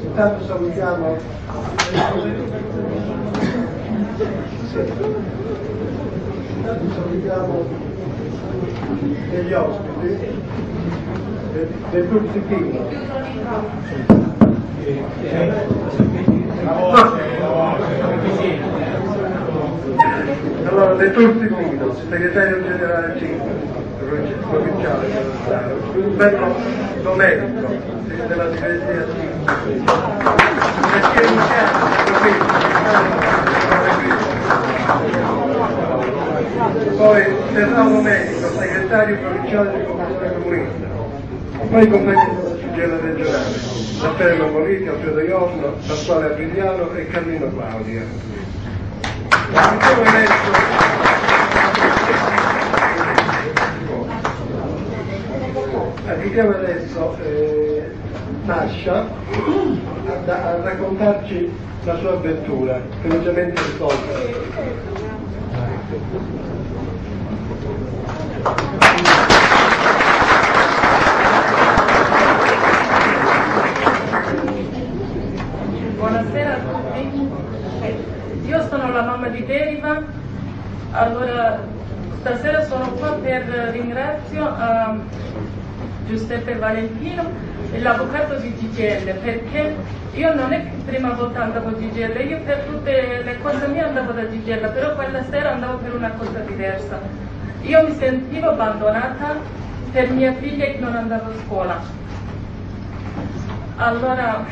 Speaker 2: Intanto salutiamo Intanto salutiamo degli ospiti del Turcipino. Allora, del Turcipino, segretario generale provinciale dello Stato, Umberto Domenico, della segreteria poi Serrano Medico, segretario provinciale del Comitato Comunista, poi i compagni della Sugella regionale, Raffaello Moliti, Alfredo Iorno, Pasquale Abrigliano e Carlino Claudia. Invitiamo adesso eh, Nascia a, a raccontarci la sua avventura, felicemente risolta.
Speaker 6: Buonasera a tutti, io sono la mamma di Deriva. Allora stasera sono qua per ringrazio a Giuseppe Valentino e l'avvocato di G G L, perché io non è che prima volta andavo a G G L, io per tutte le cose mie andavo da G G L, però quella sera andavo per una cosa diversa. Io mi sentivo abbandonata per mia figlia che non andava a scuola. Allora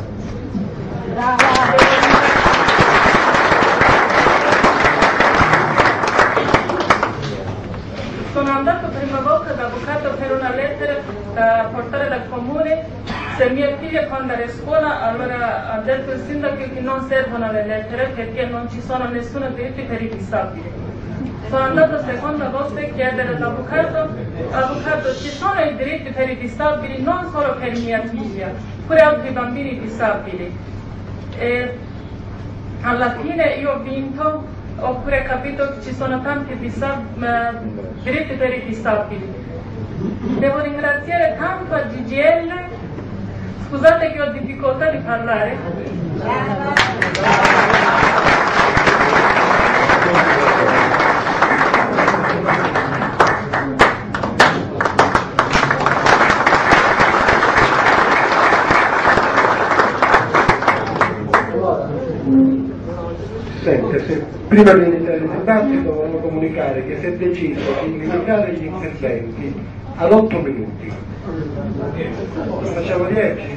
Speaker 6: sono andato prima volta d'avvocato per una lettera da portare dal comune. Se mia figlia può andare a scuola, allora ha detto il sindaco che non servono le lettere perché non ci sono nessun diritti per i disabili. Sono andato seconda volta a chiedere all'avvocato, avvocato, ci sono i diritti per i disabili non solo per mia figlia, pure altri bambini disabili. E alla fine io ho vinto, ho pure capito che ci sono tanti disab- eh, diritti per i disabili. Devo ringraziare tanto a G G L, scusate che ho difficoltà di parlare.
Speaker 2: Sente, se prima di iniziare il dibattito volevo comunicare che si è deciso di limitare gli interventi ad otto minuti. Facciamo dieci?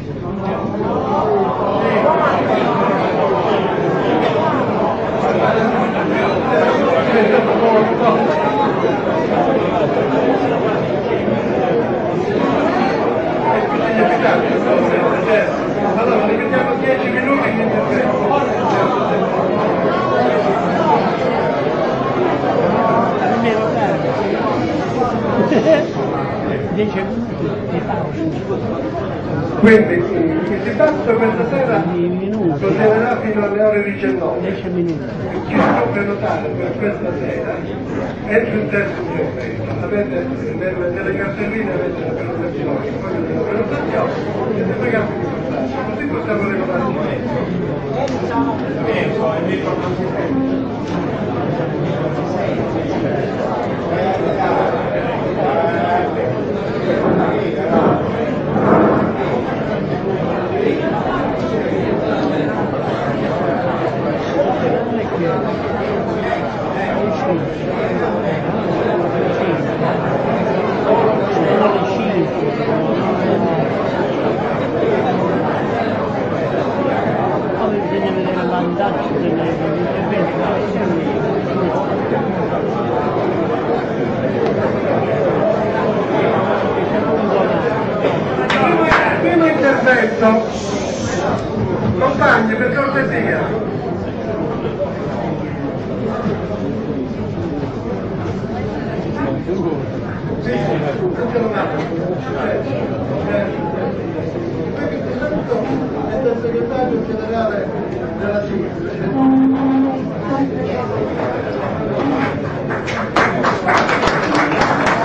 Speaker 2: Allora, limitiamo dieci minuti di intervento. Quindi il dibattito questa sera proseguirà fino alle ore diciannove. Chi può prenotare per questa sera entro il terzo intervento. Avete nelle, nelle cartelline avete la prenotazione, poi della prenotazione e se pregate di portarci, così possiamo regolare. Primo intervento, compagni, per cortesia. È del segretario generale della C I S.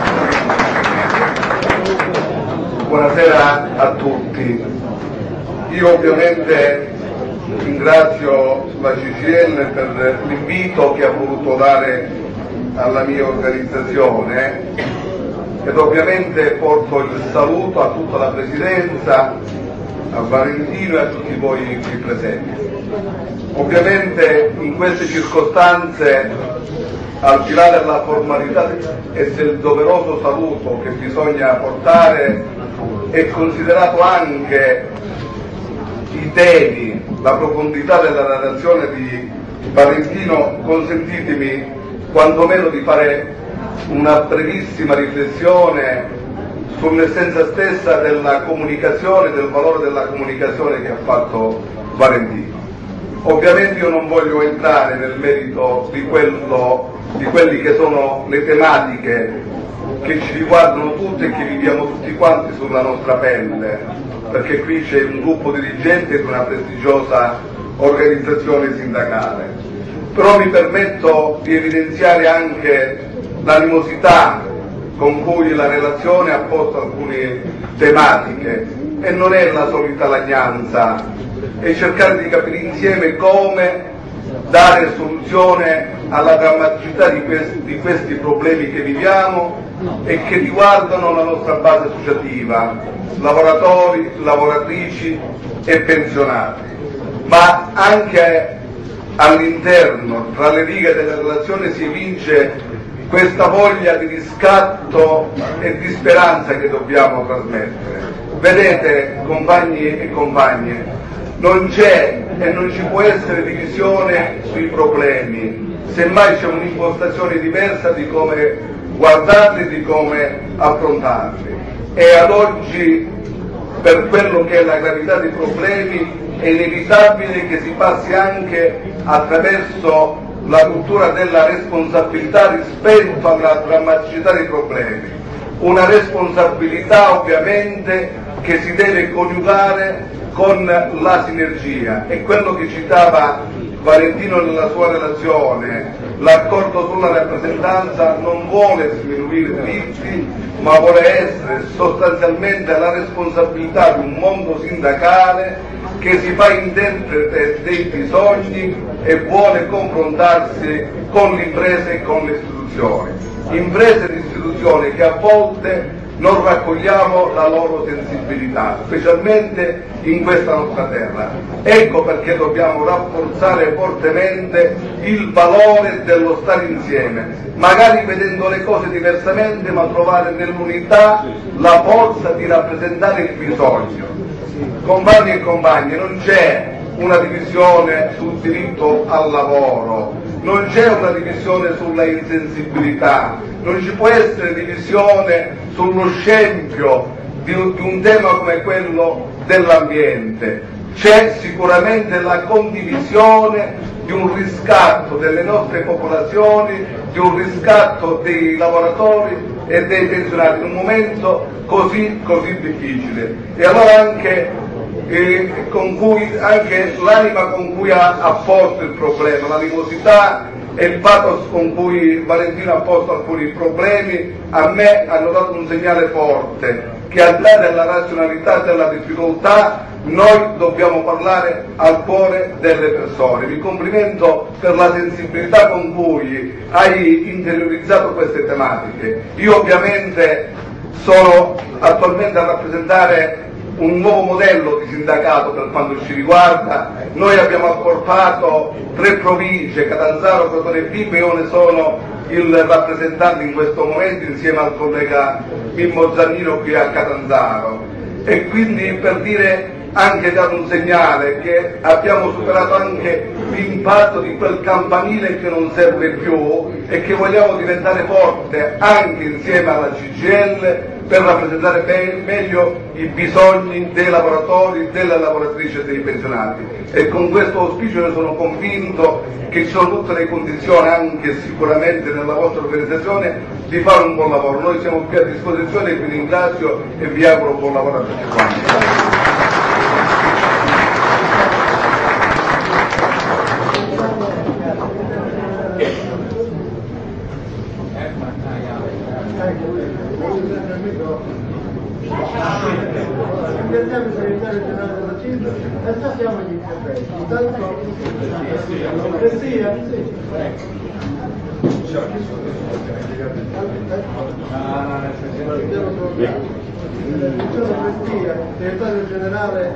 Speaker 7: Buonasera a tutti. Io ovviamente ringrazio la C C I L per l'invito che ha voluto dare alla mia organizzazione ed ovviamente porto il saluto a tutta la Presidenza, a Valentino e a tutti voi qui presenti. Ovviamente in queste circostanze, al di là della formalità e del doveroso saluto che bisogna portare, è considerato anche i temi, la profondità della relazione di Valentino, consentitemi quantomeno di fare una brevissima riflessione sull'essenza stessa della comunicazione, del valore della comunicazione che ha fatto Valentino. Ovviamente io non voglio entrare nel merito di, quello, di quelli che sono le tematiche che ci riguardano tutte e che viviamo tutti quanti sulla nostra pelle, perché qui c'è un gruppo dirigente di una prestigiosa organizzazione sindacale. Però mi permetto di evidenziare anche l'animosità con cui la relazione ha posto alcune tematiche, e non è la solita lagnanza, è cercare di capire insieme come dare soluzione alla drammaticità di questi, di questi problemi che viviamo e che riguardano la nostra base associativa, lavoratori, lavoratrici e pensionati, ma anche all'interno, tra le righe della relazione, si evince questa voglia di riscatto e di speranza che dobbiamo trasmettere. Vedete, compagni e compagne, non c'è e non ci può essere divisione sui problemi, semmai c'è un'impostazione diversa di come guardarli, di come affrontarli. E ad oggi, per quello che è la gravità dei problemi, è inevitabile che si passi anche attraverso la cultura della responsabilità rispetto alla drammaticità dei problemi. Una responsabilità ovviamente che si deve coniugare con la sinergia, e quello che citava Valentino nella sua relazione, l'accordo sulla rappresentanza non vuole sminuire i diritti, ma vuole essere sostanzialmente la responsabilità di un mondo sindacale che si fa interprete dei bisogni e vuole confrontarsi con l'impresa e con le istituzioni. Imprese ed istituzioni che a volte non raccogliamo la loro sensibilità, specialmente in questa nostra terra. Ecco perché dobbiamo rafforzare fortemente il valore dello stare insieme, magari vedendo le cose diversamente, ma trovare nell'unità la forza di rappresentare il bisogno. Compagni e compagne, non c'è una divisione sul diritto al lavoro, non c'è una divisione sulla insensibilità, non ci può essere divisione sullo scempio di un, di un tema come quello dell'ambiente. C'è sicuramente la condivisione di un riscatto delle nostre popolazioni, di un riscatto dei lavoratori e dei pensionati in un momento così, così difficile. E allora anche E con cui anche l'anima con cui ha, ha posto il problema, l'animosità e il pathos con cui Valentino ha posto alcuni problemi, a me hanno dato un segnale forte, che al di là della razionalità e della difficoltà noi dobbiamo parlare al cuore delle persone. Vi complimento per la sensibilità con cui hai interiorizzato queste tematiche. Io ovviamente sono attualmente a rappresentare un nuovo modello di sindacato per quanto ci riguarda. Noi abbiamo accorpato tre province, Catanzaro, Crotone e Vibo, io ne sono il rappresentante in questo momento insieme al collega Mimmo Zannino qui a Catanzaro, e quindi per dire, anche dare un segnale che abbiamo superato anche l'impatto di quel campanile che non serve più e che vogliamo diventare forte anche insieme alla C G I L per rappresentare be- meglio i bisogni dei lavoratori, delle lavoratrici e dei pensionati. E con questo auspicio ne sono convinto che ci sono tutte le condizioni, anche sicuramente nella vostra organizzazione, di fare un buon lavoro. Noi siamo qui a disposizione, vi ringrazio e vi auguro buon lavoro a tutti quanti.
Speaker 2: Ringraziamo il segretario generale della C I L. realtà siamo agli interventi. Intanto, Messia, segretario generale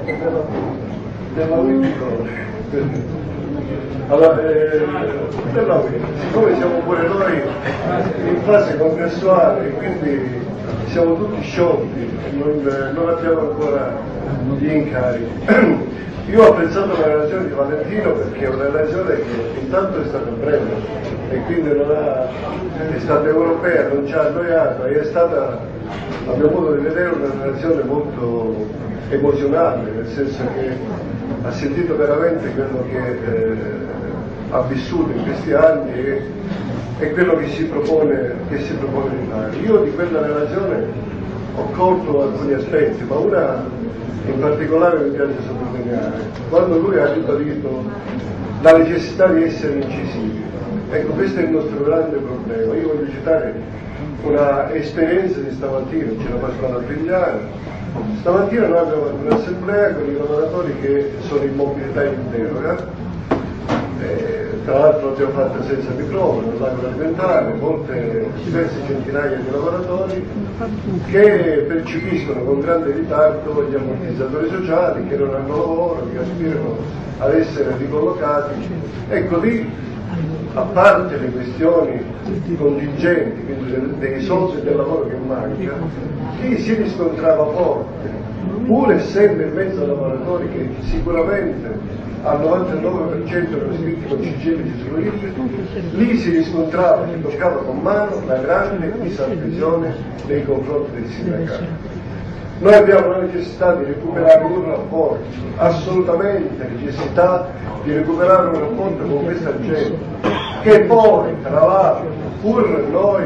Speaker 2: della U I P. Allora, eh, però, siccome siamo pure noi in fase congressuale, quindi siamo tutti sciolti, non, non abbiamo ancora gli incarichi. Io ho apprezzato la relazione di Valentino perché è una relazione che intanto è stata breve e quindi non ha, è stata europea, non ci ha annoiato e è stata, abbiamo potuto vedere una relazione molto emozionale, nel senso che ha sentito veramente quello che eh, ha vissuto in questi anni e, e quello che si, propone, che si propone di fare. Io di quella relazione ho colto alcuni aspetti, ma una in particolare mi piace sottolineare, quando lui ha ribadito la necessità di essere incisivi. Ecco, questo è il nostro grande problema. Io voglio citare una esperienza di stamattina, c'era Pasquale Abrigliano. Stamattina noi abbiamo fatto un'assemblea con i lavoratori che sono in mobilità in deroga. Eh, tra l'altro l'abbiamo fatta senza microfono, nell'agroalimentare, molte, diverse centinaia di lavoratori che percepiscono con grande ritardo gli ammortizzatori sociali, che non hanno lavoro, che aspirano ad essere ricollocati. Ecco lì, a parte le questioni contingenti, quindi dei soldi e del lavoro che manca, lì si riscontrava forte, pur essendo in mezzo a lavoratori che sicuramente al novantanove per cento erano iscritti con C G I L sull'I R P E, lì si riscontrava, si toccava con mano la grande disaffezione nei confronti del sindacato. Noi abbiamo la necessità di recuperare un rapporto, assolutamente necessità di recuperare un rapporto con questa gente, che poi, tra l'altro, pur noi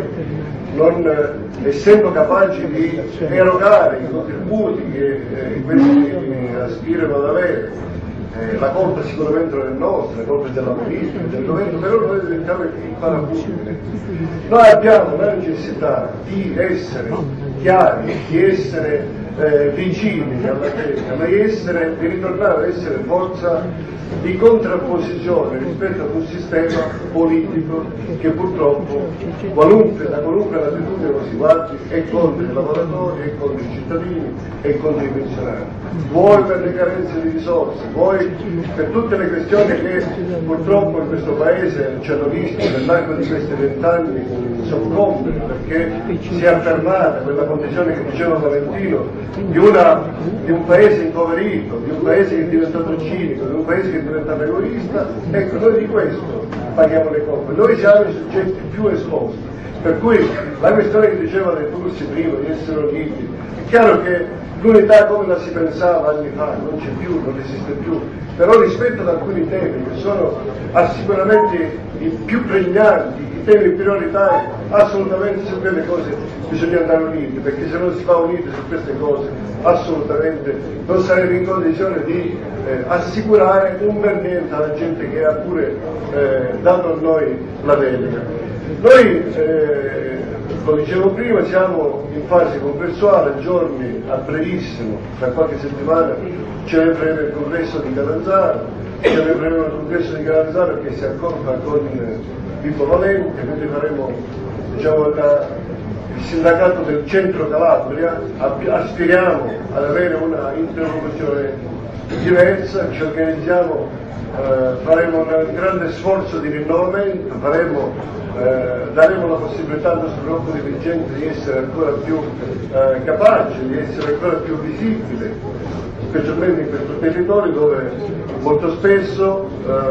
Speaker 2: non eh, essendo capaci di erogare i contributi che eh, questi aspirano ad avere, Eh, la colpa sicuramente non è nostra, la colpa è della politica, del governo, però noi diventiamo il parapulmine. Noi abbiamo la necessità di essere chiari, di essere eh, vicini alla gente, ma di, essere, di ritornare ad essere forza di contrapposizione rispetto ad un sistema politico che purtroppo, qualunque, da qualunque latitudine lo si guardi, è contro i lavoratori, è contro i cittadini, è contro i pensionati. Vuoi per le carenze di risorse, vuoi per tutte le questioni che purtroppo in questo paese ci hanno visto nell'arco di questi vent'anni soccombere, perché si è affermata quella condizione che diceva Valentino di, una, di un paese impoverito, di un paese che è diventato cinico, di un paese che è diventato egoista. Ecco, noi di questo paghiamo le colpe, noi siamo i soggetti più esposti, per cui la questione che diceva dei Tursi prima, di essere uniti, è chiaro che l'unità come la si pensava anni fa non c'è più, non esiste più, però rispetto ad alcuni temi che sono sicuramente i più pregnanti, i temi prioritari, assolutamente su quelle cose bisogna andare uniti, perché se non si va uniti su queste cose assolutamente non saremo in condizione di eh, assicurare un bel niente alla gente che ha pure eh, dato a noi la delega. Noi eh, lo dicevo prima, siamo in fase congressuale, a giorni, a brevissimo, tra qualche settimana celebreremo il congresso di Catanzaro, celebreremo il congresso di Catanzaro che si accorpa con Pippo Valente, quindi faremo diciamo, la, il sindacato del centro Calabria, aspiriamo ad avere una interlocuzione diversa, ci organizziamo, eh, faremo un grande sforzo di rinnovamento, faremo Eh, daremo la possibilità al nostro gruppo di dirigenti di essere ancora più eh, capace, di essere ancora più visibile, specialmente in questo territorio dove molto spesso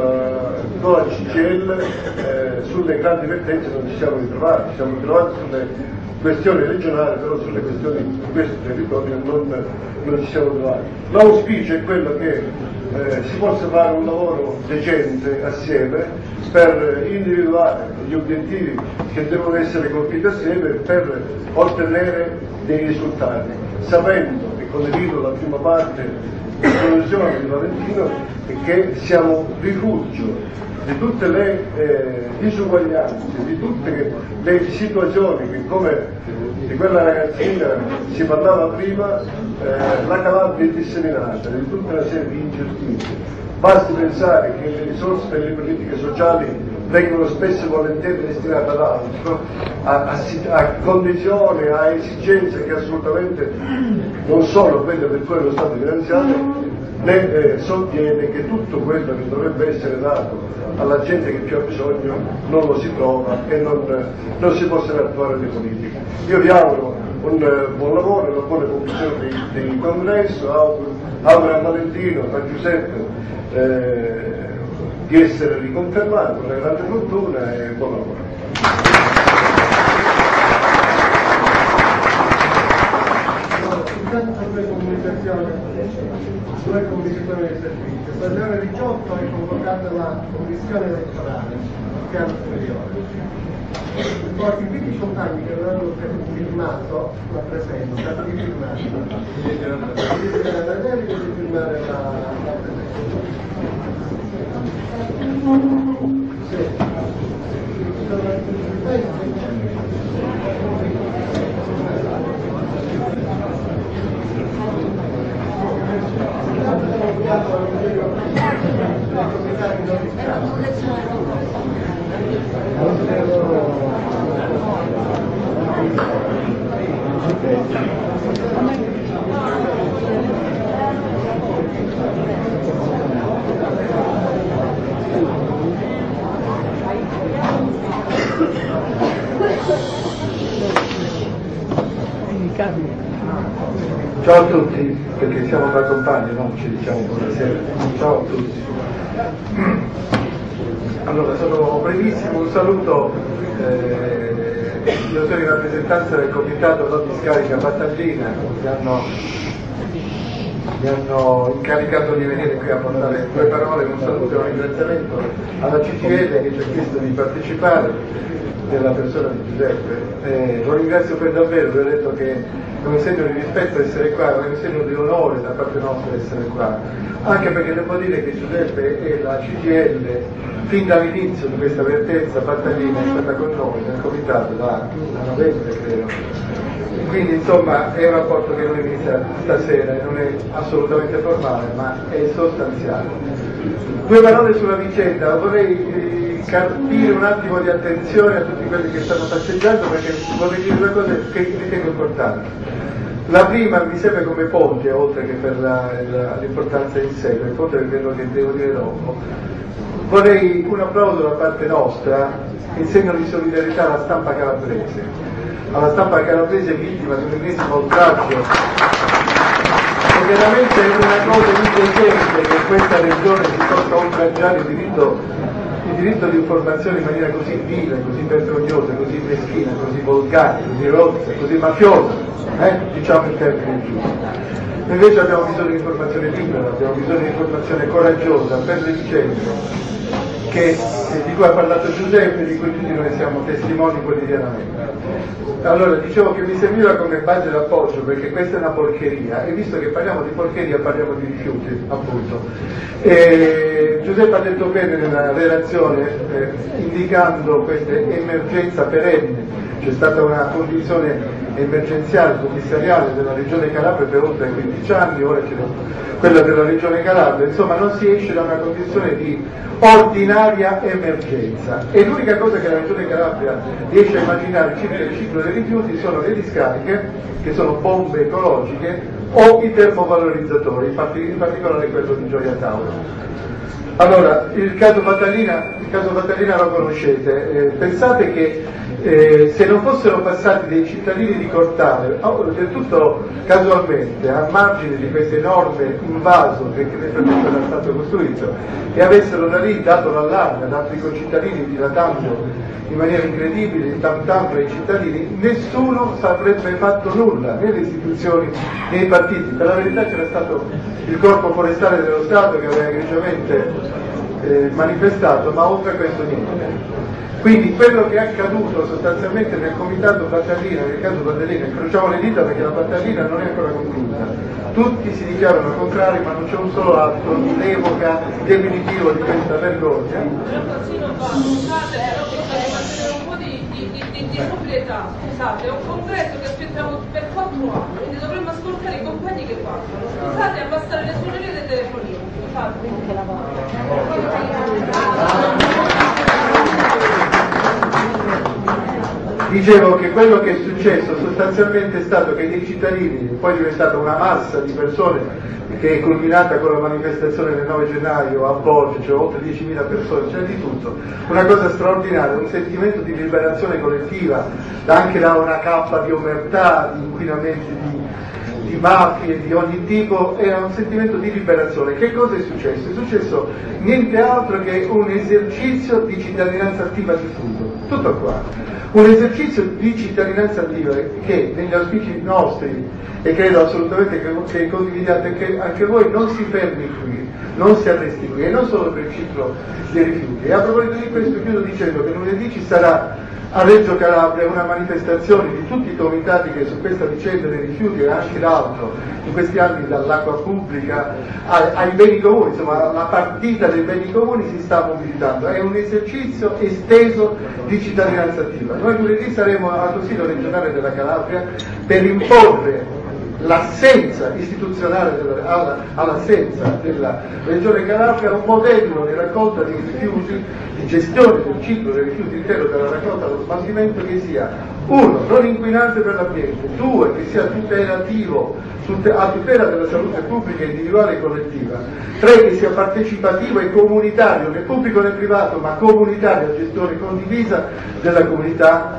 Speaker 2: eh, con la C G I L eh, sulle grandi vertenze non ci siamo ritrovati, ci siamo ritrovati sulle questioni regionali, però sulle questioni di questo territorio non, non ci siamo trovati. L'auspicio è quello che eh, si possa fare un lavoro decente assieme per individuare gli obiettivi che devono essere colpiti assieme per ottenere dei risultati, sapendo, e condivido la prima parte soluzione di Valentino è che siamo rifugio di tutte le eh, disuguaglianze, di tutte le situazioni che, come di quella ragazzina si parlava prima, eh, la Calabria è disseminata di tutta una serie di ingiustizie. Basti pensare che le risorse per le politiche sociali vengono spesso e volentieri destinate ad altro, a, a, a condizioni, a esigenze che assolutamente non sono quelle per cui lo Stato finanziario ne eh, sostiene che tutto quello che dovrebbe essere dato alla gente che più ha bisogno non lo si trova e non, non si possono attuare le politiche. Io vi auguro un uh, buon lavoro, una buona conclusione del congresso, auguro, auguro a Valentino, a Giuseppe eh, di essere riconfermato, una grande fortuna e buon lavoro.
Speaker 8: Intanto due comunicazioni, due comunicazioni di servizio. Per le ore diciotto è convocata la commissione elettorale al piano superiore. Poi i quindici compagni che avevano firmato la presenza, di firmare la delega e di firmare la, la presenza. Sì.
Speaker 2: Ciao a tutti, perché siamo tra compagni, non ci diciamo buonasera. Ciao a tutti. Allora, sono brevissimo, un saluto, eh, io sono in rappresentanza del comitato non discarica Battaglina, mi hanno, mi hanno incaricato di venire qui a portare due parole, un saluto e un ringraziamento alla C G I L che ci ha chiesto di partecipare, della persona di Giuseppe. Eh, lo ringrazio per davvero, vi ho detto che è un segno di rispetto essere qua, è un segno di onore da parte nostra essere qua, anche perché devo dire che Giuseppe e la C G I L fin dall'inizio di questa vertenza Battaglina è stata con noi nel comitato da, da novembre credo, quindi insomma è un rapporto che non inizia stasera e non è assolutamente formale ma è sostanziale. Due parole sulla vicenda, vorrei carpire un attimo di attenzione a tutti quelli che stanno passeggiando perché vorrei dire due cose che ritengo importanti. La prima mi serve come ponte, oltre che per la, la, l'importanza in sé, per ponte per quello che devo dire dopo. Vorrei un applauso da parte nostra in segno di solidarietà alla stampa calabrese, alla stampa calabrese vittima di un ennesimo oltraggio. È veramente una cosa indecente che in questa regione si possa oltraggiare il diritto, il diritto di informazione in maniera così vile, così vergognosa, così meschina, così volgare, così rozza, così mafiosa, eh? diciamo in termini giusti. Invece abbiamo bisogno di informazione libera, abbiamo bisogno di informazione coraggiosa per le vicende che, di cui ha parlato Giuseppe, di cui tutti noi siamo testimoni quotidianamente. Allora, dicevo che mi serviva come base d'appoggio perché questa è una porcheria e visto che parliamo di porcheria parliamo di rifiuti, appunto. E Giuseppe ha detto bene nella relazione eh, indicando questa emergenza perenne. C'è stata una condizione emergenziale, commissariale della Regione Calabria per oltre quindici anni, ora c'è quella della Regione Calabria, insomma non si esce da una condizione di ordinaria emergenza e l'unica cosa che la Regione Calabria riesce a immaginare circa il ciclo dei rifiuti sono le discariche, che sono bombe ecologiche, o i termovalorizzatori, in particolare quello di Gioia Tauro. Allora, il caso Battaglina, il caso Battaglina lo conoscete, eh, pensate che eh, se non fossero passati dei cittadini di Cortale, oh, del tutto casualmente, a margine di questo enorme invaso che nel frattempo era stato costruito, e avessero da lì dato l'allarme ad altri concittadini dilatando in maniera incredibile il tam tam tra i cittadini, nessuno avrebbe fatto nulla, né le istituzioni né i partiti. Per la verità c'era stato il corpo forestale dello Stato che aveva egregiamente eh, manifestato, ma oltre a questo niente. Quindi quello che è accaduto sostanzialmente nel comitato Battaglina, nel caso Battaglina, incrociamo le dita perché la Battaglina non è ancora conclusa,
Speaker 8: tutti si dichiarano contrari, ma non c'è un solo atto di evoca definitivo di questa vergogna.
Speaker 6: Però così non va, scusate, però bisogna mantenere un po' di, di, di, di, di sobrietà, scusate, è un congresso che aspettiamo per quattro anni, quindi dovremmo ascoltare i compagni che parlano. Scusate, abbassare le suonerie dei telefonini,
Speaker 8: Dicevo che quello che è successo sostanzialmente è stato che dei cittadini, poi è diventata una massa di persone che è culminata con la manifestazione del nove gennaio a Borgia, cioè oltre diecimila persone, c'era di tutto, una cosa straordinaria, un sentimento di liberazione collettiva, anche da una cappa di omertà, di inquinamenti, di di mafie di ogni tipo, era un sentimento di liberazione. Che cosa è successo? È successo niente altro che un esercizio di cittadinanza attiva diffuso, tutto qua. Un esercizio di cittadinanza attiva che negli auspici nostri, e credo assolutamente che, che condividiate anche, anche voi, non si fermi qui, non si arresti qui, e non solo per il ciclo dei rifiuti. E a proposito di questo chiudo dicendo che lunedì ci sarà a Reggio Calabria una manifestazione di tutti i comitati che su questa vicenda dei rifiuti e anche l'altro, in questi anni dall'acqua pubblica ai, ai beni comuni, insomma la partita dei beni comuni si sta mobilitando, è un esercizio esteso di cittadinanza attiva. Noi lunedì saremo al Consiglio regionale della Calabria per imporre l'assenza istituzionale della, alla, all'assenza della Regione Calabria un modello di raccolta dei rifiuti, di gestione del ciclo dei rifiuti intero dalla raccolta allo smaltimento che sia uno, non inquinante per l'ambiente, due, che sia tutelativo a tutela della salute pubblica individuale e collettiva, tre, che sia partecipativo e comunitario né pubblico né privato ma comunitario a gestione condivisa della comunità,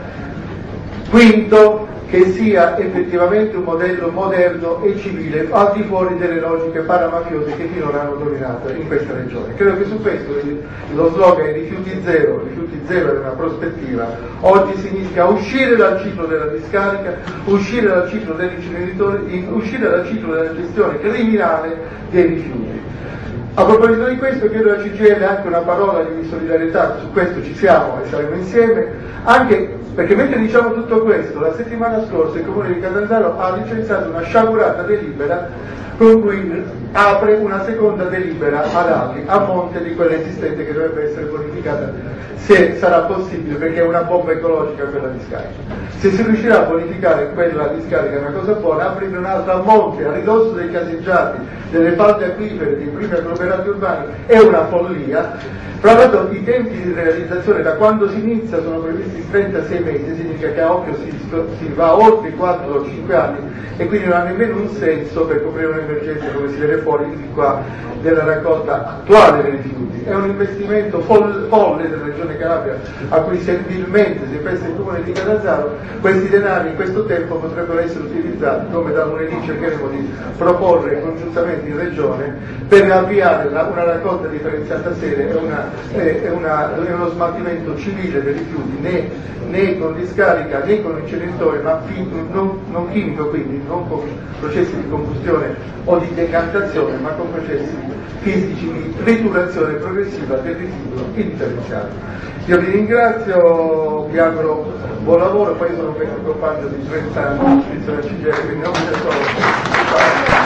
Speaker 8: quinto, che sia effettivamente un modello moderno e civile al di fuori delle logiche paramafiose che finora hanno dominato in questa regione. Credo che su questo lo slogan rifiuti zero, rifiuti zero è una prospettiva, oggi significa uscire dal ciclo della discarica, uscire dal ciclo degli inceneritori, uscire dal ciclo della gestione criminale dei rifiuti. A proposito di questo chiedo alla C G I L anche una parola di solidarietà, su questo ci siamo e saremo insieme, anche perché mentre diciamo tutto questo, la settimana scorsa il Comune di Catanzaro ha licenziato una sciagurata delibera con cui apre una seconda delibera ad Alli, a monte di quella esistente che dovrebbe essere bonificata, se sarà possibile, perché è una bomba ecologica quella discarica. Se si riuscirà a bonificare quella discarica è una cosa buona, aprire un'altra a monte, a ridosso dei caseggiati, delle falde acquifere, dei primi agglomerati urbani, è una follia. Tra l'altro i tempi di realizzazione da quando si inizia sono previsti trentasei mesi, significa che a occhio si, si va oltre i quattro o cinque anni e quindi non ha nemmeno un senso per coprire un'emergenza come si vede fuori di qua della raccolta attuale dei rifiuti. È un investimento folle, folle della Regione Calabria a cui servilmente si presta il Comune di Catanzaro. Questi denari in questo tempo potrebbero essere utilizzati, come da lunedì cercheremo di proporre congiuntamente in Regione, per avviare la, una raccolta differenziata seria e, una, e, e, una, e uno smaltimento civile dei rifiuti, né, né con discarica né con inceneritori, ma fi, non, non chimico, quindi non con processi di combustione o di decantazione, ma con processi fisici di riturazione progressiva del rifiuto indifferenziato. Io vi ringrazio, vi auguro buon lavoro, poi io sono un vecchio compagno di trenta anni di iscrizione al C G I L, quindi non mi solo.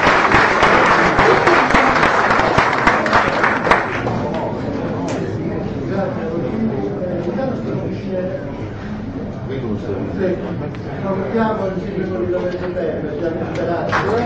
Speaker 8: Salutiamo il sindaco di Lorenzo Terme, Gianni Speranza.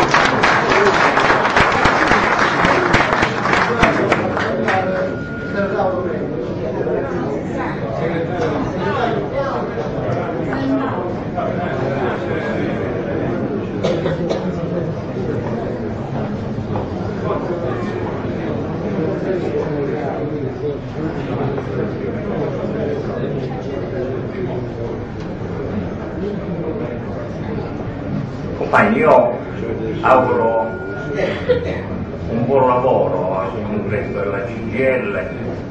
Speaker 9: Compagni, io auguro un buon lavoro al congresso della C G I L,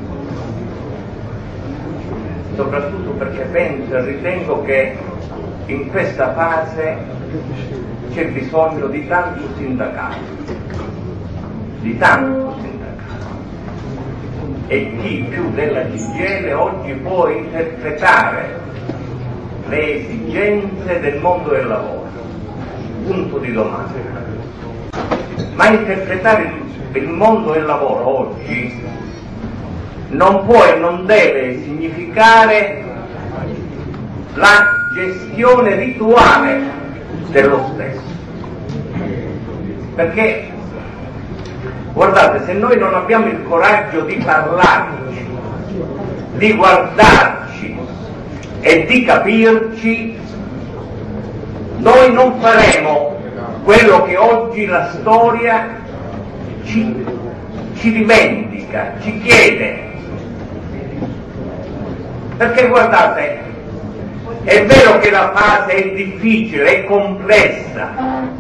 Speaker 9: soprattutto perché penso e ritengo che in questa fase c'è bisogno di tanto sindacato, di tanto sindacato, e chi più della C G I L oggi può interpretare le esigenze del mondo del lavoro. Punto di domanda. ma interpretare il, il mondo del lavoro oggi non può e non deve significare la gestione rituale dello stesso. Perché, guardate, se noi non abbiamo il coraggio di parlarci, di guardarci e di capirci, noi non faremo quello che oggi la storia ci, ci rivendica, ci chiede. Perché guardate, è vero che la fase è difficile, è complessa,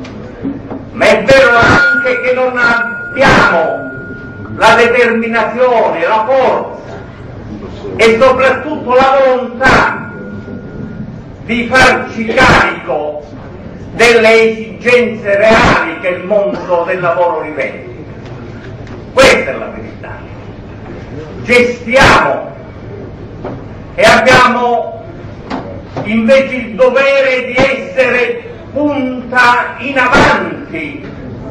Speaker 9: ma è vero anche che non abbiamo la determinazione, la forza e soprattutto la volontà di farci carico delle esigenze reali che il mondo del lavoro rivendica. Questa è la verità. Gestiamo e abbiamo invece il dovere di essere punta in avanti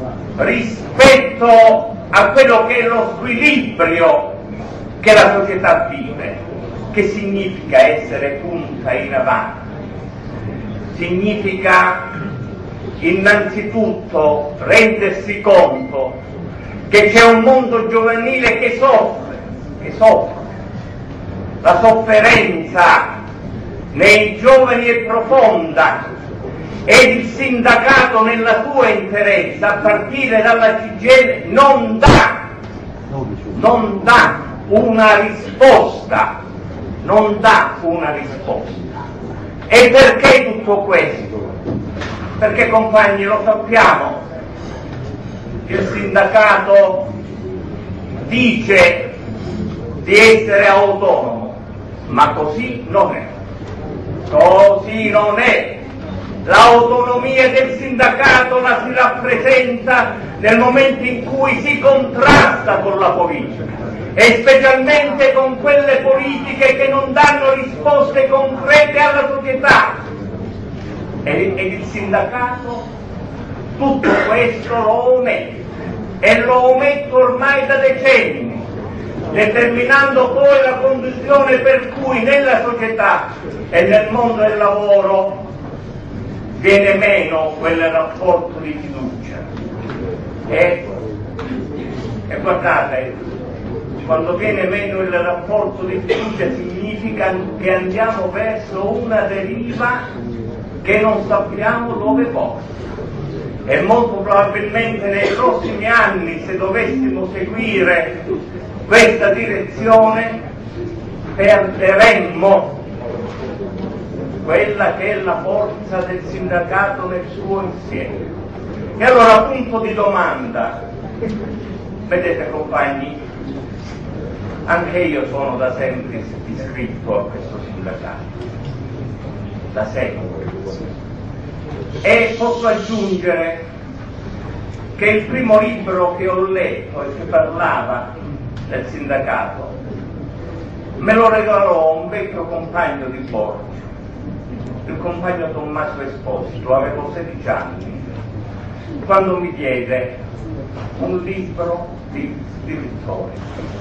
Speaker 9: rispetto a quello che è lo squilibrio che la società vive. Che significa essere punta in avanti? Significa innanzitutto rendersi conto che c'è un mondo giovanile che soffre, che soffre. La sofferenza nei giovani è profonda ed il sindacato nella sua interezza, a partire dalla C G I L, non dà, non dà una risposta, non dà una risposta. E perché tutto questo? Perché, compagni, lo sappiamo, il sindacato dice di essere autonomo, ma così non è. Così non è. L'autonomia del sindacato la si rappresenta nel momento in cui si contrasta con la politica e specialmente con quelle politiche che non danno risposte concrete alla società. Ed il sindacato tutto questo lo omette e lo omette ormai da decenni, determinando poi la condizione per cui nella società e nel mondo del lavoro viene meno quel rapporto di fiducia. E, e guardate, quando viene meno il rapporto di fiducia significa che andiamo verso una deriva che non sappiamo dove porta. E molto probabilmente nei prossimi anni, se dovessimo seguire questa direzione, perderemmo quella che è la forza del sindacato nel suo insieme. E allora, punto di domanda, vedete compagni, anche io sono da sempre iscritto a questo sindacato, da sempre, e posso aggiungere che il primo libro che ho letto e che parlava del sindacato me lo regalò un vecchio compagno di Borgio, il compagno Tommaso Esposito. Avevo sedici anni quando mi diede un libro di scrittori.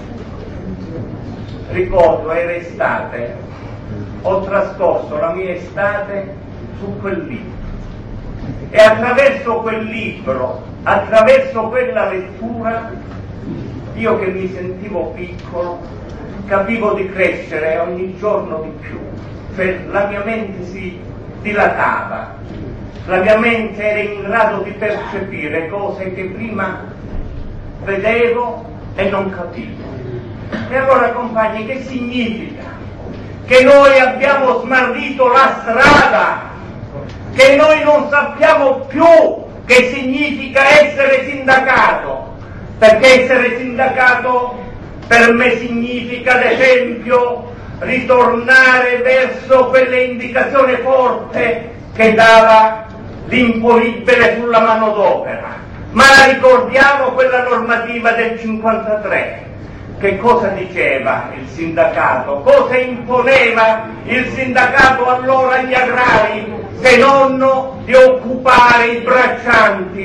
Speaker 9: Ricordo, era estate, ho trascorso la mia estate su quel libro e attraverso quel libro, attraverso quella lettura, io che mi sentivo piccolo capivo di crescere ogni giorno di più. Cioè, la mia mente si dilatava, la mia mente era in grado di percepire cose che prima vedevo e non capivo. E allora, compagni, che significa? Che noi abbiamo smarrito la strada, che noi non sappiamo più che significa essere sindacato, perché essere sindacato per me significa, ad esempio, ritornare verso quelle indicazioni forti che dava l'imponibile sulla manodopera. Ma la ricordiamo quella normativa del cinquantatré. Che cosa diceva il sindacato? Cosa imponeva il sindacato allora agli agrari, se non di occupare i braccianti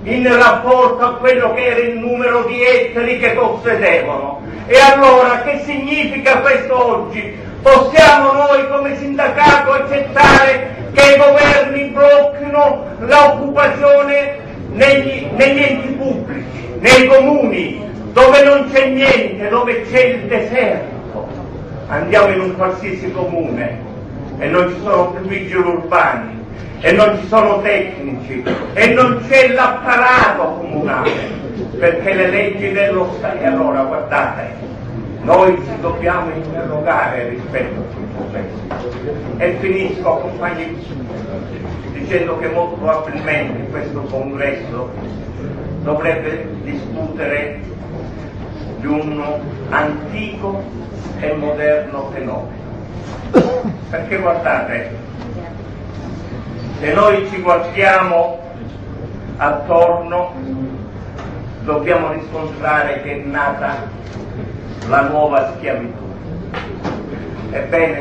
Speaker 9: in rapporto a quello che era il numero di ettari che possedevano. E allora che significa questo oggi? Possiamo noi come sindacato accettare che i governi blocchino l'occupazione negli, negli enti pubblici, nei comuni, dove non c'è niente, dove c'è il deserto? Andiamo in un qualsiasi comune e non ci sono più vigili urbani, e non ci sono tecnici, e non c'è l'apparato comunale, perché le leggi dello Stato. E allora guardate, noi ci dobbiamo interrogare rispetto a tutto questo. E finisco, compagni, dicendo che molto probabilmente questo congresso dovrebbe discutere di un antico e moderno fenomeno. Perché guardate, se noi ci guardiamo attorno dobbiamo riscontrare che è nata la nuova schiavitù. Ebbene,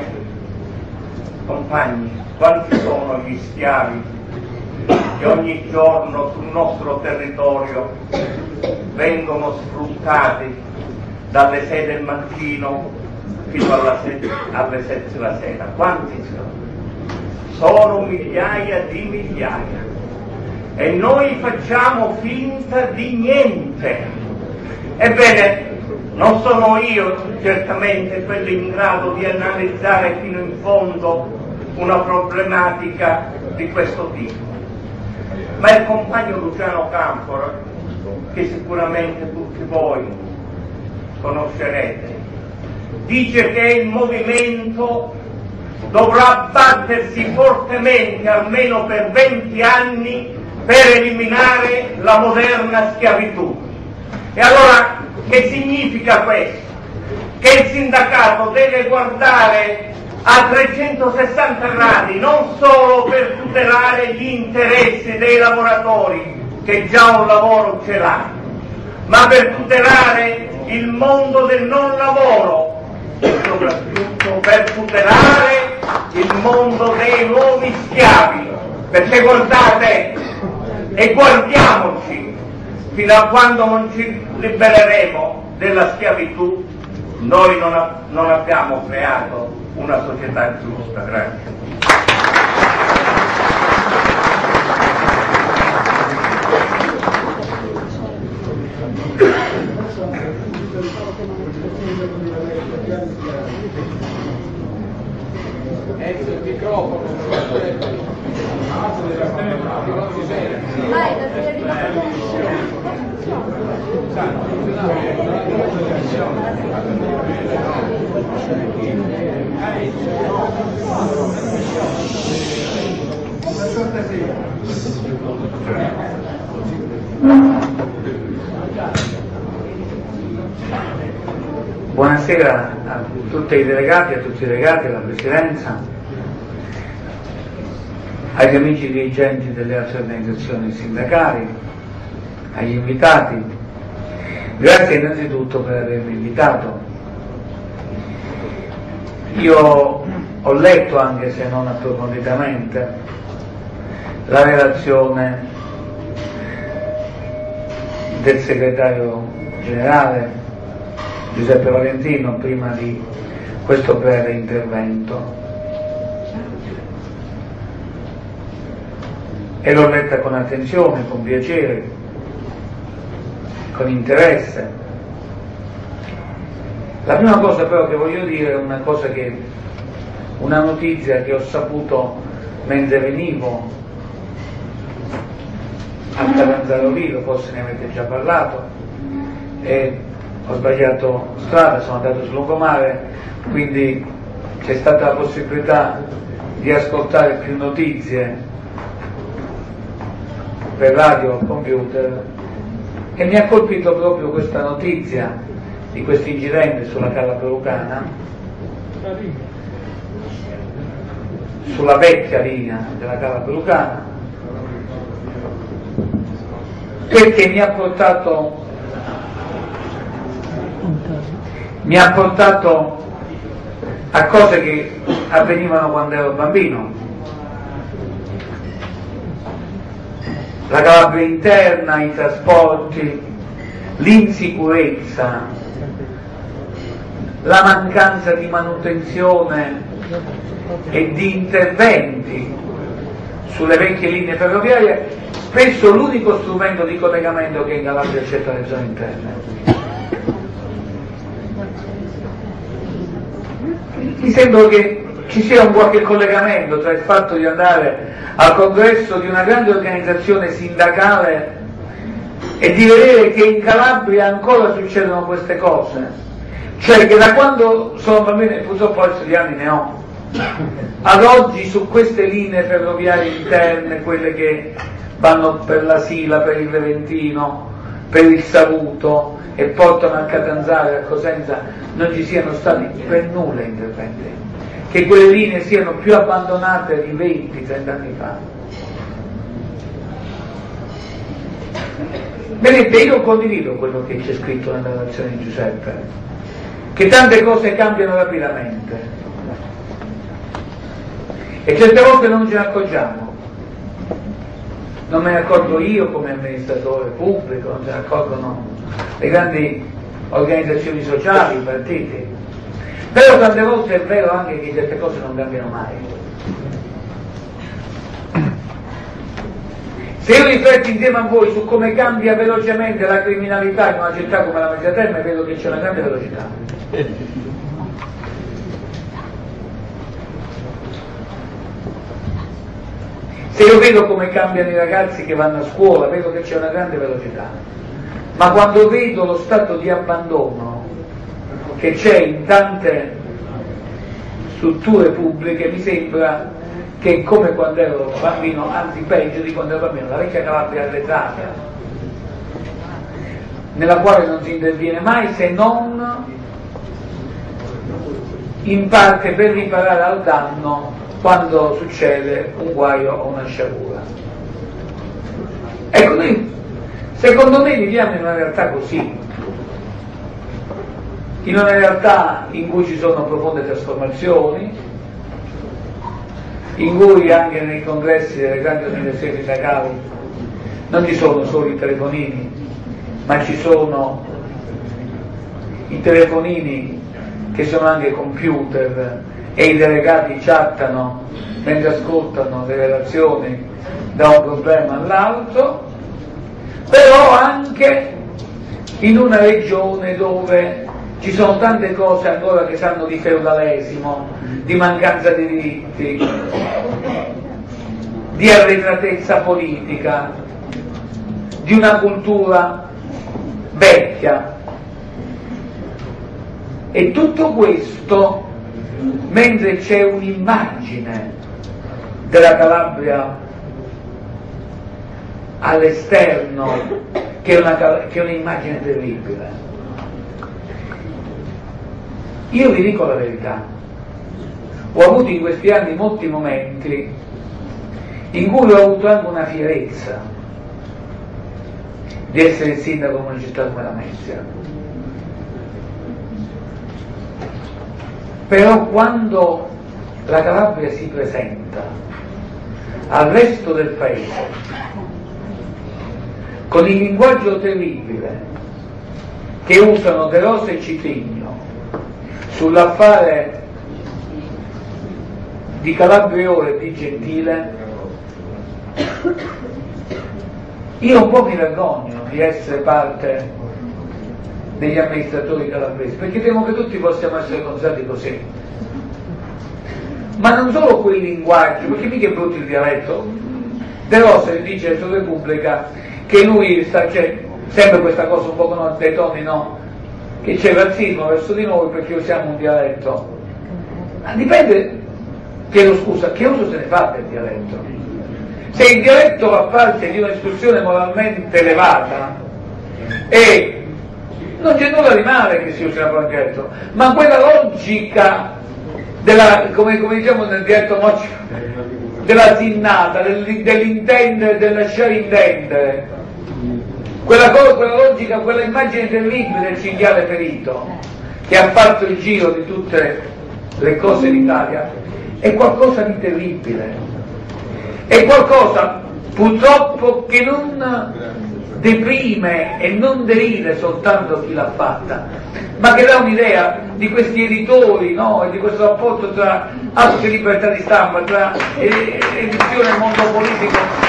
Speaker 9: compagni, quanti sono gli schiavi che ogni giorno sul nostro territorio vengono sfruttati dalle sei del mattino fino alla sette, alle sette della sera? Quanti sono? Sono migliaia di migliaia, e noi facciamo finta di niente. Ebbene, non sono io certamente quello in grado di analizzare fino in fondo una problematica di questo tipo, ma il compagno Luciano Canfora, che sicuramente tutti voi conoscerete, dice che il movimento dovrà battersi fortemente almeno per venti anni per eliminare la moderna schiavitù. E allora che significa questo? Che il sindacato deve guardare a trecentosessanta gradi, non solo per tutelare gli interessi dei lavoratori che già un lavoro ce l'hanno, ma per tutelare il mondo del non lavoro e soprattutto per tutelare il mondo dei nuovi schiavi, perché guardate e guardiamoci, fino a quando non ci libereremo della schiavitù noi non, a, non abbiamo creato una società giusta. Grazie.
Speaker 1: Enzo il microfono.
Speaker 4: Vai, da sei arrivato.
Speaker 10: Buonasera a tutti i delegati, a tutti i delegati, alla Presidenza, agli amici dirigenti delle altre organizzazioni sindacali, agli invitati. Grazie innanzitutto per avermi invitato. Io ho letto, anche se non approfonditamente, la relazione del segretario generale Giuseppe Valentino prima di questo breve intervento e l'ho letta con attenzione, con piacere, con interesse. La prima cosa però che voglio dire è una cosa che, una notizia che ho saputo mentre venivo a Catanzaro Lido, forse ne avete già parlato, e ho sbagliato strada, sono andato sul lungomare, quindi c'è stata la possibilità di ascoltare più notizie per radio o computer, e mi ha colpito proprio questa notizia di questo incidente sulla Cala Perucana, sulla vecchia linea della Cala Perucana, perché mi ha portato mi ha portato a cose che avvenivano quando ero bambino. la Calabria interna, i trasporti, l'insicurezza, la mancanza di manutenzione e di interventi sulle vecchie linee ferroviarie, spesso l'unico strumento di collegamento che in Calabria c'è tra le zone interne. Mi sembra che ci sia un qualche collegamento tra il fatto di andare al congresso di una grande organizzazione sindacale e di vedere che in Calabria ancora succedono queste cose, cioè che da quando sono bambini, purtroppo adesso di anni ne ho, ad oggi su queste linee ferroviarie interne, quelle che vanno per la Sila, per il Leventino, per il Savuto e portano a Catanzaro e a Cosenza, non ci siano stati per nulla interventi, che quelle linee siano più abbandonate di venti trenta anni fa. Vedete, io condivido quello che c'è scritto nella relazione di Giuseppe, che tante cose cambiano rapidamente e certe volte non ce ne accorgiamo. Non me ne accorgo io come amministratore pubblico, non se ne accorgono le grandi organizzazioni sociali, i partiti, però tante volte è vero anche che certe cose non cambiano mai. Se io rifletto insieme a voi su come cambia velocemente la criminalità in una città come la Mezza Terme, vedo che c'è una grande velocità. Se io vedo come cambiano i ragazzi che vanno a scuola, vedo che c'è una grande velocità. Ma quando vedo lo stato di abbandono che c'è in tante strutture pubbliche, mi sembra che è come quando ero bambino, anzi peggio di quando ero bambino, la vecchia Calabria arretrata, nella quale non si interviene mai se non in parte per riparare al danno quando succede un guaio o una sciagura. Ecco, noi secondo me viviamo in una realtà così, in una realtà in cui ci sono profonde trasformazioni, in cui anche nei congressi delle grandi organizzazioni sindacali non ci sono solo i telefonini, ma ci sono i telefonini che sono anche computer e i delegati chattano mentre ascoltano le relazioni da un problema all'altro, però anche in una regione dove ci sono tante cose ancora che sanno di feudalesimo, di mancanza di diritti, di arretratezza politica, di una cultura vecchia. E tutto questo mentre c'è un'immagine della Calabria all'esterno che è, una, che è un'immagine terribile. Io vi dico la verità, ho avuto in questi anni molti momenti in cui ho avuto anche una fierezza di essere il sindaco di una città come la Mezia. Però quando la Calabria si presenta al resto del paese con il linguaggio terribile che usano De Rosa e Citrigno sull'affare di Calabriore e di Gentile, io un po' mi vergogno di essere parte degli amministratori calabresi, perché temo che tutti possiamo essere considerati così. Ma non solo quel linguaggio, perché mica è brutto il dialetto. De Rosa dice su Repubblica che lui sta, c'è sempre questa cosa un po' no, dei toni, no? Che c'è razzismo verso di noi perché usiamo un dialetto. Ma dipende, chiedo scusa, che uso se ne fa del dialetto? Se il dialetto fa parte di un'istruzione moralmente elevata e non c'è nulla di male che si usi la parola dialetto, ma quella logica della, come, come diciamo nel dialetto mocio, della zinnata, del, dell'intendere, del lasciare intendere, quella, cosa, quella logica, quella immagine terribile del cinghiale ferito che ha fatto il giro di tutte le cose d'Italia, è qualcosa di terribile, è qualcosa purtroppo che non deprime e non deride soltanto chi l'ha fatta, ma che dà un'idea di questi editori, no? E di questo rapporto tra altro che libertà di stampa, tra edizione e mondo politico.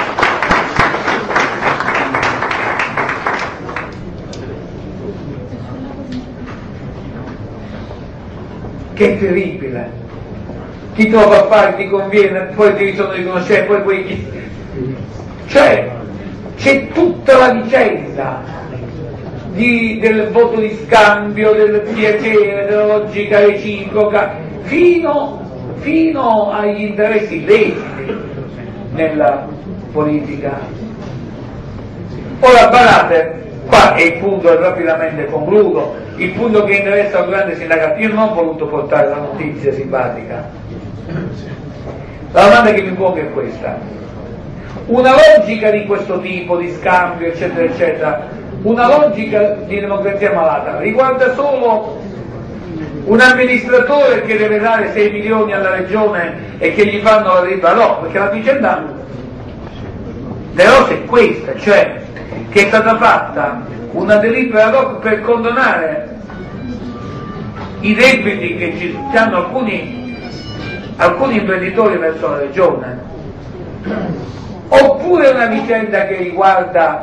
Speaker 10: Che è terribile. Ti trova a fare, ti conviene, poi ti sono riconoscenti, poi quei... Cioè, c'è tutta la vicenda di, del voto di scambio, del piacere, della logica reciproca, fino, fino agli interessi illeciti nella politica. Ora, guardate, qua è il punto, e rapidamente concludo, il punto che interessa un grande sindacato. Io non ho voluto portare la notizia simpatica. La domanda che mi pongo è questa: una logica di questo tipo, di scambio, eccetera, eccetera, una logica di democrazia malata, riguarda solo un amministratore che deve dare sei milioni alla regione e che gli fanno la delibera? No, perché la vicenda però è questa, cioè che è stata fatta una delibera ad hoc per condonare i debiti che ci hanno alcuni, alcuni imprenditori verso la regione, oppure una vicenda che riguarda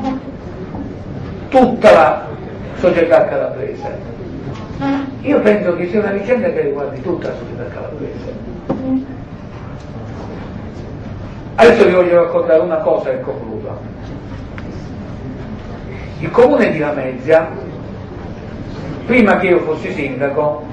Speaker 10: tutta la società calabrese? Io penso che sia una vicenda che riguardi tutta la società calabrese. Adesso vi voglio raccontare una cosa e concludo. Il comune di Lamezia, prima che io fossi sindaco,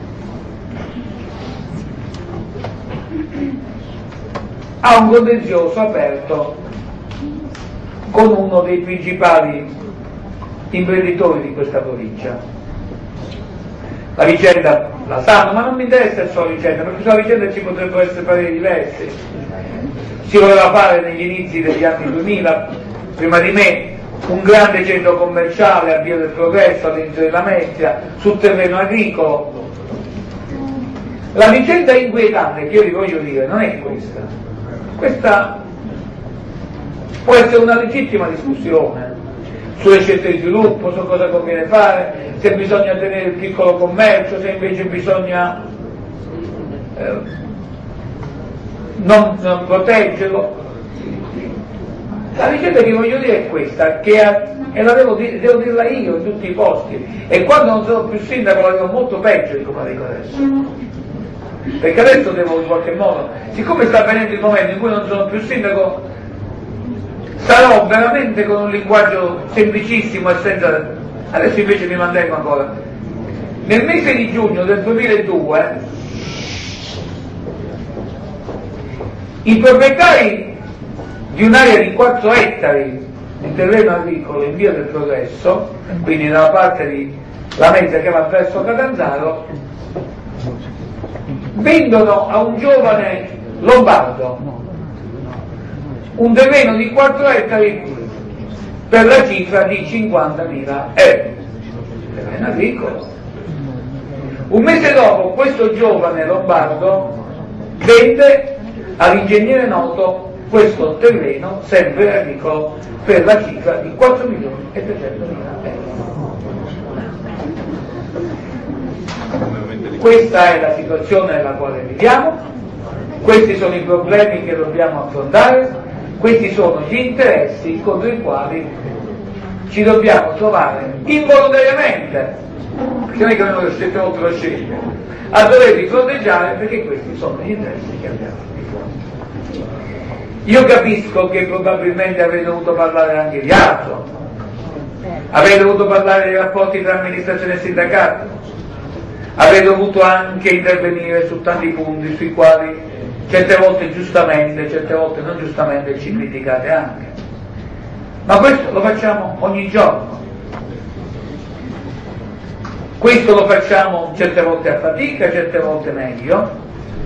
Speaker 10: ha un contenzioso aperto con uno dei principali imprenditori di questa provincia. La vicenda la sanno, ma non mi interessa solo la vicenda, perché sulla vicenda ci potrebbero essere pareri diversi. Si voleva fare negli inizi degli anni duemila, prima di me, un grande centro commerciale a Via del Progresso, all'inizio della Lamezia, sul terreno agricolo. La vicenda inquietante che io vi voglio dire non è questa. Questa può essere una legittima discussione sulle scelte di sviluppo, su cosa conviene fare, se bisogna tenere il piccolo commercio, se invece bisogna eh, non, non proteggerlo. La vicenda che voglio dire è questa, che ha, e la devo, devo dirla io in tutti i posti, e quando non sono più sindaco la vedo molto peggio di come la dico adesso, perché adesso devo in qualche modo, siccome sta avvenendo il momento in cui non sono più sindaco, sarò veramente con un linguaggio semplicissimo e senza... Adesso invece mi mantengo ancora. Nel mese di giugno del duemiladue i proprietari di un'area di quattro ettari di terreno agricolo in Via del Progresso, quindi dalla parte di Lamezia che va verso Catanzaro, vendono a un giovane lombardo un terreno di quattro ettari per la cifra di cinquantamila euro. Terreno agricolo. Un mese dopo questo giovane lombardo vende all'ingegnere noto questo terreno, sempre agricolo, per la cifra di quattro milioni e trecentomila euro. Questa è la situazione nella quale viviamo, questi sono i problemi che dobbiamo affrontare, questi sono gli interessi contro i quali ci dobbiamo trovare involontariamente, perché non è che noi lo scegliamo oltre lo scegliere, a doverli fronteggiare, perché questi sono gli interessi che abbiamo. Io capisco che probabilmente avrei dovuto parlare anche di altro, avrei dovuto parlare dei rapporti tra amministrazione e sindacato, avrei dovuto anche intervenire su tanti punti sui quali certe volte giustamente, certe volte non giustamente ci criticate anche. Ma questo lo facciamo ogni giorno. Questo lo facciamo certe volte a fatica, certe volte meglio.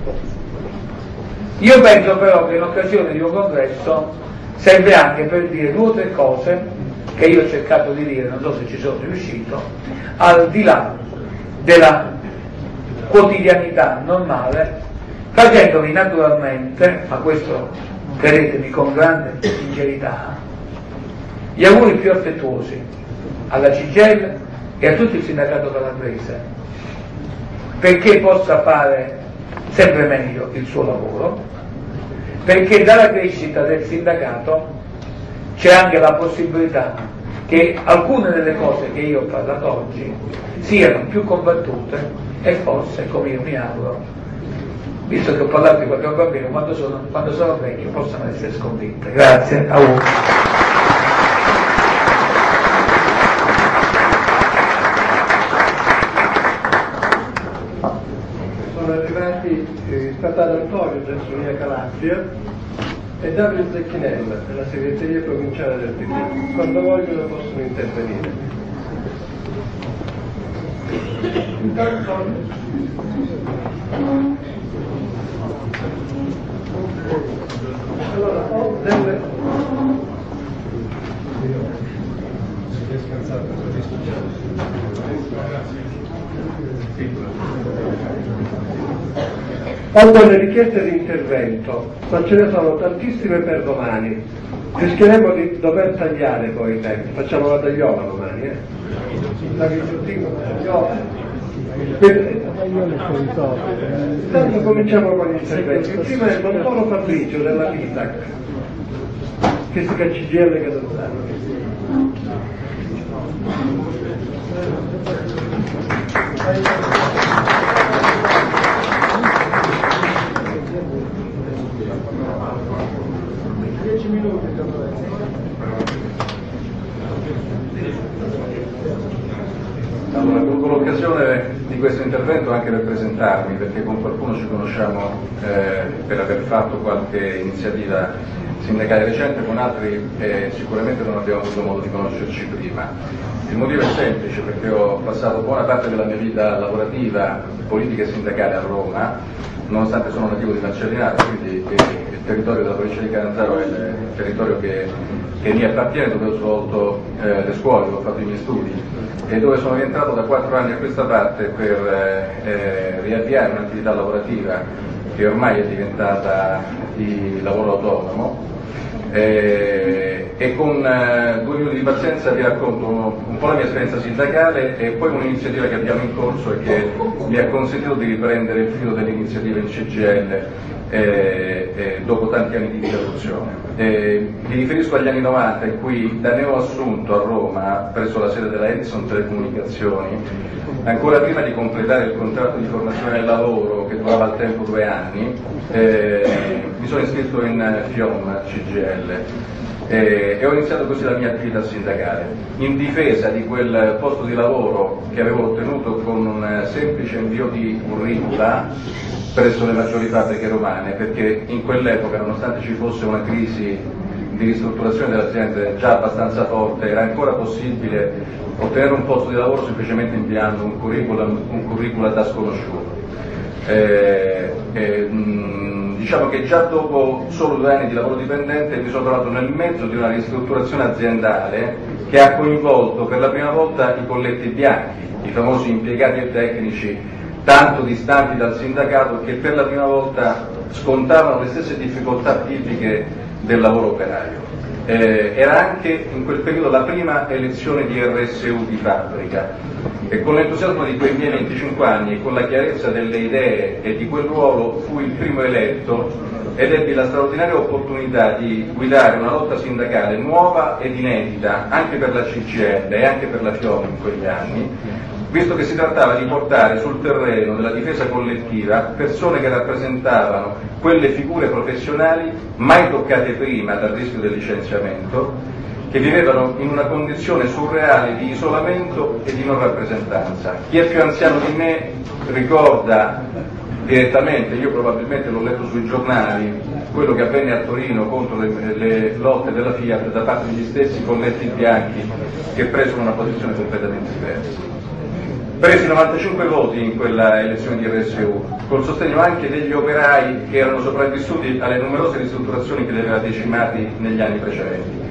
Speaker 10: Io penso però che l'occasione di un congresso serve anche per dire due o tre cose che io ho cercato di dire, non so se ci sono riuscito, al di là della quotidianità normale, facendovi naturalmente, ma questo credetemi con grande sincerità, gli auguri più affettuosi alla C G I L e a tutto il sindacato calabrese, perché possa fare sempre meglio il suo lavoro, perché dalla crescita del sindacato c'è anche la possibilità che alcune delle cose che io ho parlato oggi siano più combattute e forse, come io mi auguro, visto che ho parlato di qualche bambino, quando sono, quando sono vecchio possano essere sconfitte. Grazie, auguri.
Speaker 8: Sono arrivati eh, Statale Antonio dell'Unia Calabria e Davide Zecchinella della segreteria provinciale del P D. Quando vogliono possono intervenire. Intanto allora ho delle ho delle richieste di intervento, ma ce ne sono tantissime per domani. Rischieremo di dover tagliare poi i tempi. Facciamo la tagliola domani, eh? La guillottina, la tagliola. Intanto cominciamo con gli interventi. Il primo è il dottor Fabrizio della P I S A C, fisica C G I L Catanzaro. dieci minuti.
Speaker 5: Allora, colgo l'occasione di questo intervento anche per presentarmi, perché con qualcuno ci conosciamo eh, per aver fatto qualche iniziativa sindacale recente, con altri eh, sicuramente non abbiamo avuto modo di conoscerci prima. Il motivo è semplice, perché ho passato buona parte della mia vita lavorativa, politica e sindacale a Roma, nonostante sono nativo di Marcellinate, quindi eh, il territorio della provincia di Catanzaro è il territorio che, che mi appartiene, dove ho svolto eh, le scuole, dove ho fatto i miei studi e dove sono rientrato da quattro anni a questa parte per eh, riavviare un'attività lavorativa che ormai è diventata di lavoro autonomo. Eh, e con eh, due minuti di pazienza vi racconto un po' la mia esperienza sindacale e poi un'iniziativa che abbiamo in corso e che mi ha consentito di riprendere il filo dell'iniziativa in C G I L eh, eh, dopo tanti anni di interruzione. Eh, mi riferisco agli anni novanta, in cui da neoassunto a Roma, presso la sede della Edison Telecomunicazioni, ancora prima di completare il contratto di formazione al lavoro, che durava al tempo due anni, eh, mi sono iscritto in FIOM C G I L eh, e ho iniziato così la mia attività sindacale, in difesa di quel posto di lavoro che avevo ottenuto con un semplice invio di curricula presso le maggiori fabbriche romane, perché in quell'epoca, nonostante ci fosse una crisi di ristrutturazione delle aziende già abbastanza forte, era ancora possibile ottenere un posto di lavoro semplicemente inviando un curriculum, un curriculum da sconosciuto. Eh, eh, mh, diciamo che già dopo solo due anni di lavoro dipendente mi sono trovato nel mezzo di una ristrutturazione aziendale che ha coinvolto per la prima volta i colletti bianchi, i famosi impiegati e tecnici tanto distanti dal sindacato, che per la prima volta scontavano le stesse difficoltà tipiche del lavoro operario. Eh, era anche in quel periodo la prima elezione di R S U di fabbrica e con l'entusiasmo di quei miei venticinque anni e con la chiarezza delle idee e di quel ruolo fui il primo eletto ed ebbi la straordinaria opportunità di guidare una lotta sindacale nuova ed inedita anche per la C G I L e anche per la FIOM in quegli anni, visto che si trattava di portare sul terreno della difesa collettiva persone che rappresentavano quelle figure professionali mai toccate prima dal rischio del licenziamento, che vivevano in una condizione surreale di isolamento e di non rappresentanza. Chi è più anziano di me ricorda direttamente, io probabilmente l'ho letto sui giornali, quello che avvenne a Torino contro le, le lotte della Fiat da parte degli stessi colletti bianchi che presero una posizione completamente diversa. Presi novantacinque voti in quella elezione di R S U, col sostegno anche degli operai che erano sopravvissuti alle numerose ristrutturazioni che li aveva decimati negli anni precedenti.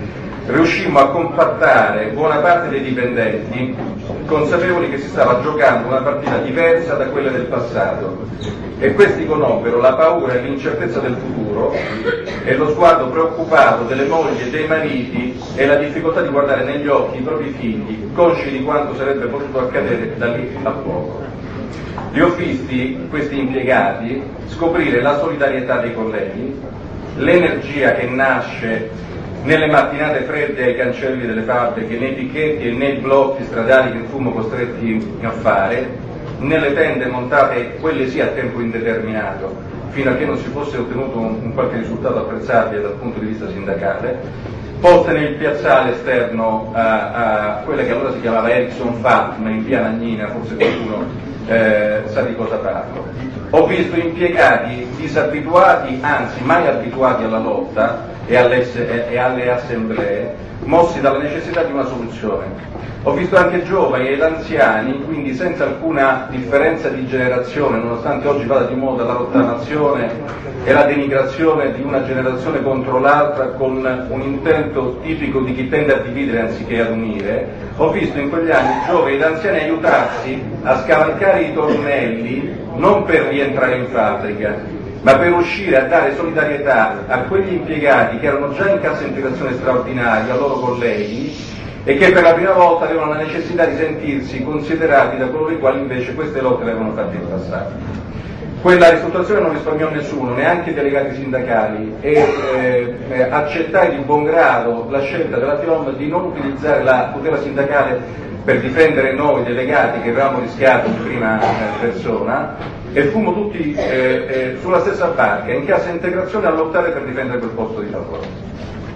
Speaker 11: riuscimmo a compattare buona parte dei dipendenti, consapevoli che si stava giocando una partita diversa da quella del passato, e questi conobbero la paura e l'incertezza del futuro e lo sguardo preoccupato delle mogli e dei mariti e la difficoltà di guardare negli occhi i propri figli, consci di quanto sarebbe potuto accadere da lì a poco. Li ho visti, questi impiegati, scoprire la solidarietà dei colleghi, l'energia che nasce nelle mattinate fredde ai cancelli delle fabbriche, nei picchetti e nei blocchi stradali che fummo costretti a fare, nelle tende montate, quelle sì a tempo indeterminato, fino a che non si fosse ottenuto un, un qualche risultato apprezzabile dal punto di vista sindacale, poste nel piazzale esterno a, a quella che allora si chiamava Ericsson Fat, ma in via Nagnina, forse qualcuno eh, sa di cosa parlo. Ho visto impiegati disabituati, anzi mai abituati alla lotta e alle, e alle assemblee, mossi dalla necessità di una soluzione. Ho visto anche giovani ed anziani, quindi senza alcuna differenza di generazione, nonostante oggi vada di moda la rottamazione e la denigrazione di una generazione contro l'altra con un intento tipico di chi tende a dividere anziché ad unire. Ho visto in quegli anni giovani ed anziani aiutarsi a scavalcare i tornelli non per rientrare in fabbrica, ma per uscire a dare solidarietà a quegli impiegati che erano già in cassa integrazione straordinaria, ai loro colleghi, e che per la prima volta avevano la necessità di sentirsi considerati da coloro i quali invece queste lotte le avevano fatte in passato. Quella ristrutturazione non risparmiò nessuno, neanche i delegati sindacali, e eh, accettai di buon grado la scelta della T I O M di non utilizzare la tutela sindacale per difendere noi delegati che avevamo rischiato in prima eh, persona, e fummo tutti eh, eh, sulla stessa barca, in cassa integrazione, a lottare per difendere quel posto di lavoro.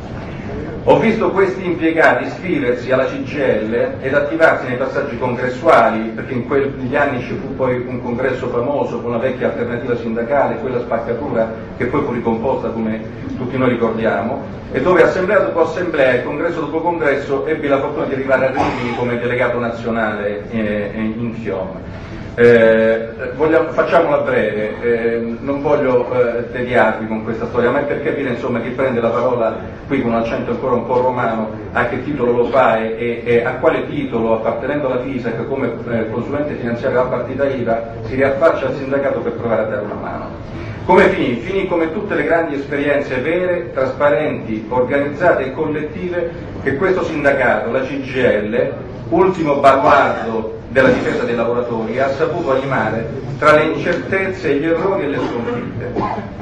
Speaker 11: Ho visto questi impiegati iscriversi alla C G I L ed attivarsi nei passaggi congressuali, perché in quegli anni ci fu poi un congresso famoso con una vecchia alternativa sindacale, quella spaccatura che poi fu ricomposta come tutti noi ricordiamo, e dove assemblea dopo assemblea e congresso dopo congresso ebbi la fortuna di arrivare a Rimini come delegato nazionale eh, in T I O M. Eh, vogliamo, facciamola breve, eh, non voglio eh, tediarvi con questa storia, ma è per capire insomma chi prende la parola qui con un accento ancora un po' romano, a che titolo lo fa e, e, e a quale titolo, appartenendo alla FISAC come eh, consulente finanziario della partita I V A, si riaffaccia al sindacato per provare a dare una mano. Come finì? Finì come tutte le grandi esperienze vere, trasparenti, organizzate e collettive che questo sindacato, la C G I L, ultimo baluardo della difesa dei lavoratori, ha saputo animare tra le incertezze, gli errori e le sconfitte.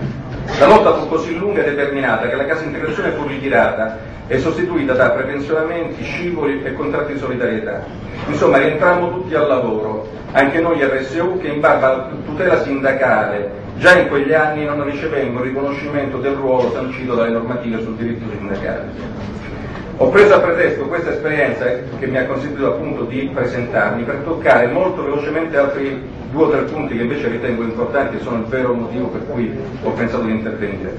Speaker 11: La lotta fu così lunga e determinata che la cassa integrazione fu ritirata e sostituita da prepensionamenti, scivoli e contratti di solidarietà. Insomma, rientrammo tutti al lavoro, anche noi R S U che in barba alla tutela sindacale già in quegli anni non ricevemmo il riconoscimento del ruolo sancito dalle normative sul diritto sindacale. Ho preso a pretesto questa esperienza che mi ha consentito appunto di presentarmi per toccare molto velocemente altri due o tre punti che invece ritengo importanti e sono il vero motivo per cui ho pensato di intervenire.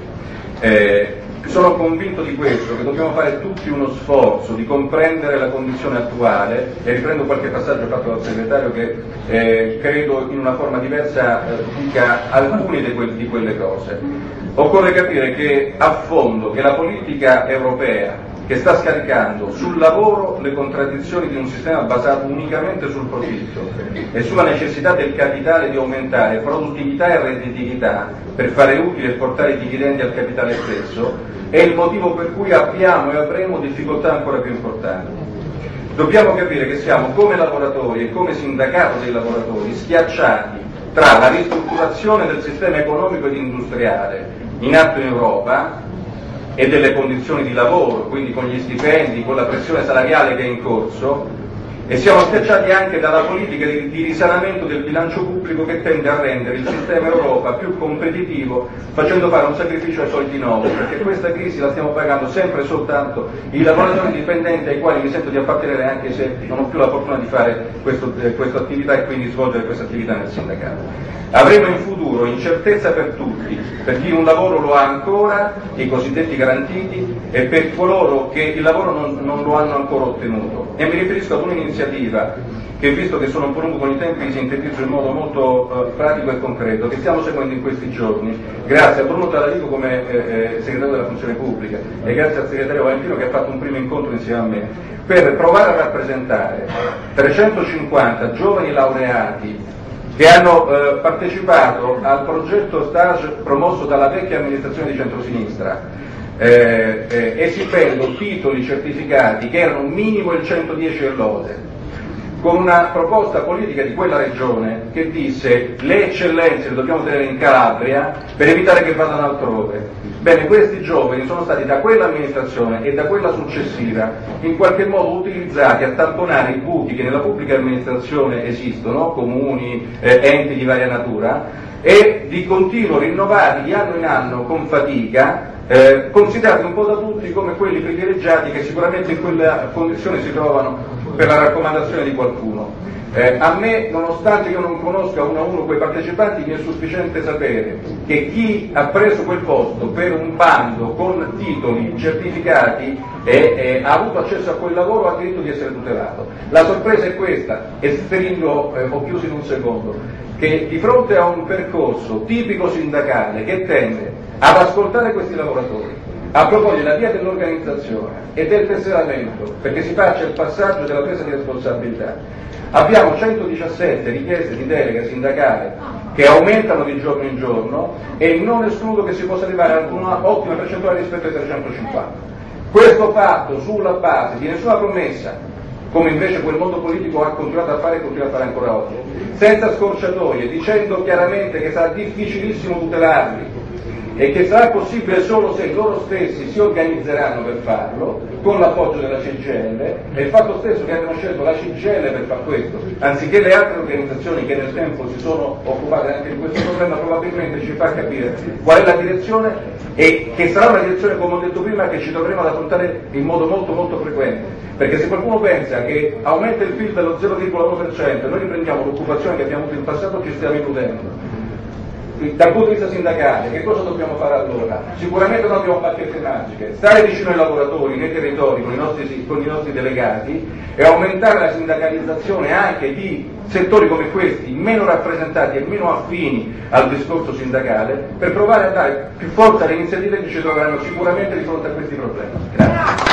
Speaker 11: Eh, sono convinto di questo, che dobbiamo fare tutti uno sforzo di comprendere la condizione attuale, e riprendo qualche passaggio fatto dal segretario che eh, credo in una forma diversa eh, dica alcune di, que- di quelle cose. Occorre capire che a fondo che la politica europea, che sta scaricando sul lavoro le contraddizioni di un sistema basato unicamente sul profitto e sulla necessità del capitale di aumentare produttività e redditività per fare utile e portare i dividendi al capitale stesso, è il motivo per cui abbiamo e avremo difficoltà ancora più importanti. Dobbiamo capire che siamo, come lavoratori e come sindacato dei lavoratori, schiacciati tra la ristrutturazione del sistema economico ed industriale in atto in Europa e delle condizioni di lavoro, quindi con gli stipendi, con la pressione salariale che è in corso, e siamo schiacciati anche dalla politica di, di risanamento del bilancio pubblico che tende a rendere il sistema Europa più competitivo, facendo fare un sacrificio ai soliti nuovi, perché questa crisi la stiamo pagando sempre e soltanto i lavoratori dipendenti ai quali mi sento di appartenere, anche se non ho più la fortuna di fare questo, eh, questa attività e quindi svolgere questa attività nel sindacato. Avremo in futuro incertezza per tutti, per chi un lavoro lo ha ancora, i cosiddetti garantiti, e per coloro che il lavoro non, non lo hanno ancora ottenuto. E mi riferisco ad un'iniziativa un'iniziativa che, visto che sono un po' lungo con i tempi, sintetizzo in modo molto eh, pratico e concreto, che stiamo seguendo in questi giorni, grazie a Bruno Talarico come eh, eh, segretario della funzione pubblica e grazie al segretario Valentino che ha fatto un primo incontro insieme a me, per provare a rappresentare trecentocinquanta giovani laureati che hanno eh, partecipato al progetto stage promosso dalla vecchia amministrazione di centrosinistra, eh, eh, esibendo titoli certificati che erano minimo il centodieci e lode, con una proposta politica di quella regione che disse le eccellenze le dobbiamo tenere in Calabria per evitare che vadano altrove. Bene, questi giovani sono stati da quella amministrazione e da quella successiva in qualche modo utilizzati a tamponare i buchi che nella pubblica amministrazione esistono, comuni, eh, enti di varia natura, e di continuo rinnovati di anno in anno con fatica, eh, considerati un po' da tutti come quelli privilegiati che sicuramente in quella condizione si trovano per la raccomandazione di qualcuno. Eh, a me, nonostante io non conosca uno a uno quei partecipanti, mi è sufficiente sapere che chi ha preso quel posto per un bando con titoli certificati e eh, ha avuto accesso a quel lavoro ha diritto di essere tutelato. La sorpresa è questa, e stringo, eh, ho chiuso in un secondo, che di fronte a un percorso tipico sindacale che tende ad ascoltare questi lavoratori, a proporre la via dell'organizzazione e del tesseramento perché si faccia il passaggio della presa di responsabilità, abbiamo centodiciassette richieste di delega sindacale che aumentano di giorno in giorno e non escludo che si possa arrivare ad una ottima percentuale rispetto ai trecentocinquanta. Questo fatto sulla base di nessuna promessa, come invece quel mondo politico ha continuato a fare e continua a fare ancora oggi, senza scorciatoie, dicendo chiaramente che sarà difficilissimo tutelarli e che sarà possibile solo se loro stessi si organizzeranno per farlo, con l'appoggio della C G I L, e il fatto stesso che abbiano scelto la C G I L per far questo, anziché le altre organizzazioni che nel tempo si sono occupate anche di questo problema, probabilmente ci fa capire qual è la direzione e che sarà una direzione, come ho detto prima, che ci dovremo ad affrontare in modo molto molto frequente, perché se qualcuno pensa che aumenta il P I L dello zero virgola uno per cento e noi riprendiamo l'occupazione che abbiamo avuto in passato, ci stiamo illudendo. Dal punto di vista sindacale, che cosa dobbiamo fare allora? Sicuramente non abbiamo bacchette magiche, stare vicino ai lavoratori, nei territori, con i nostri, con i nostri delegati e aumentare la sindacalizzazione anche di settori come questi, meno rappresentati e meno affini al discorso sindacale, per provare a dare più forza alle iniziative che ci troveranno sicuramente di fronte a questi problemi. Grazie.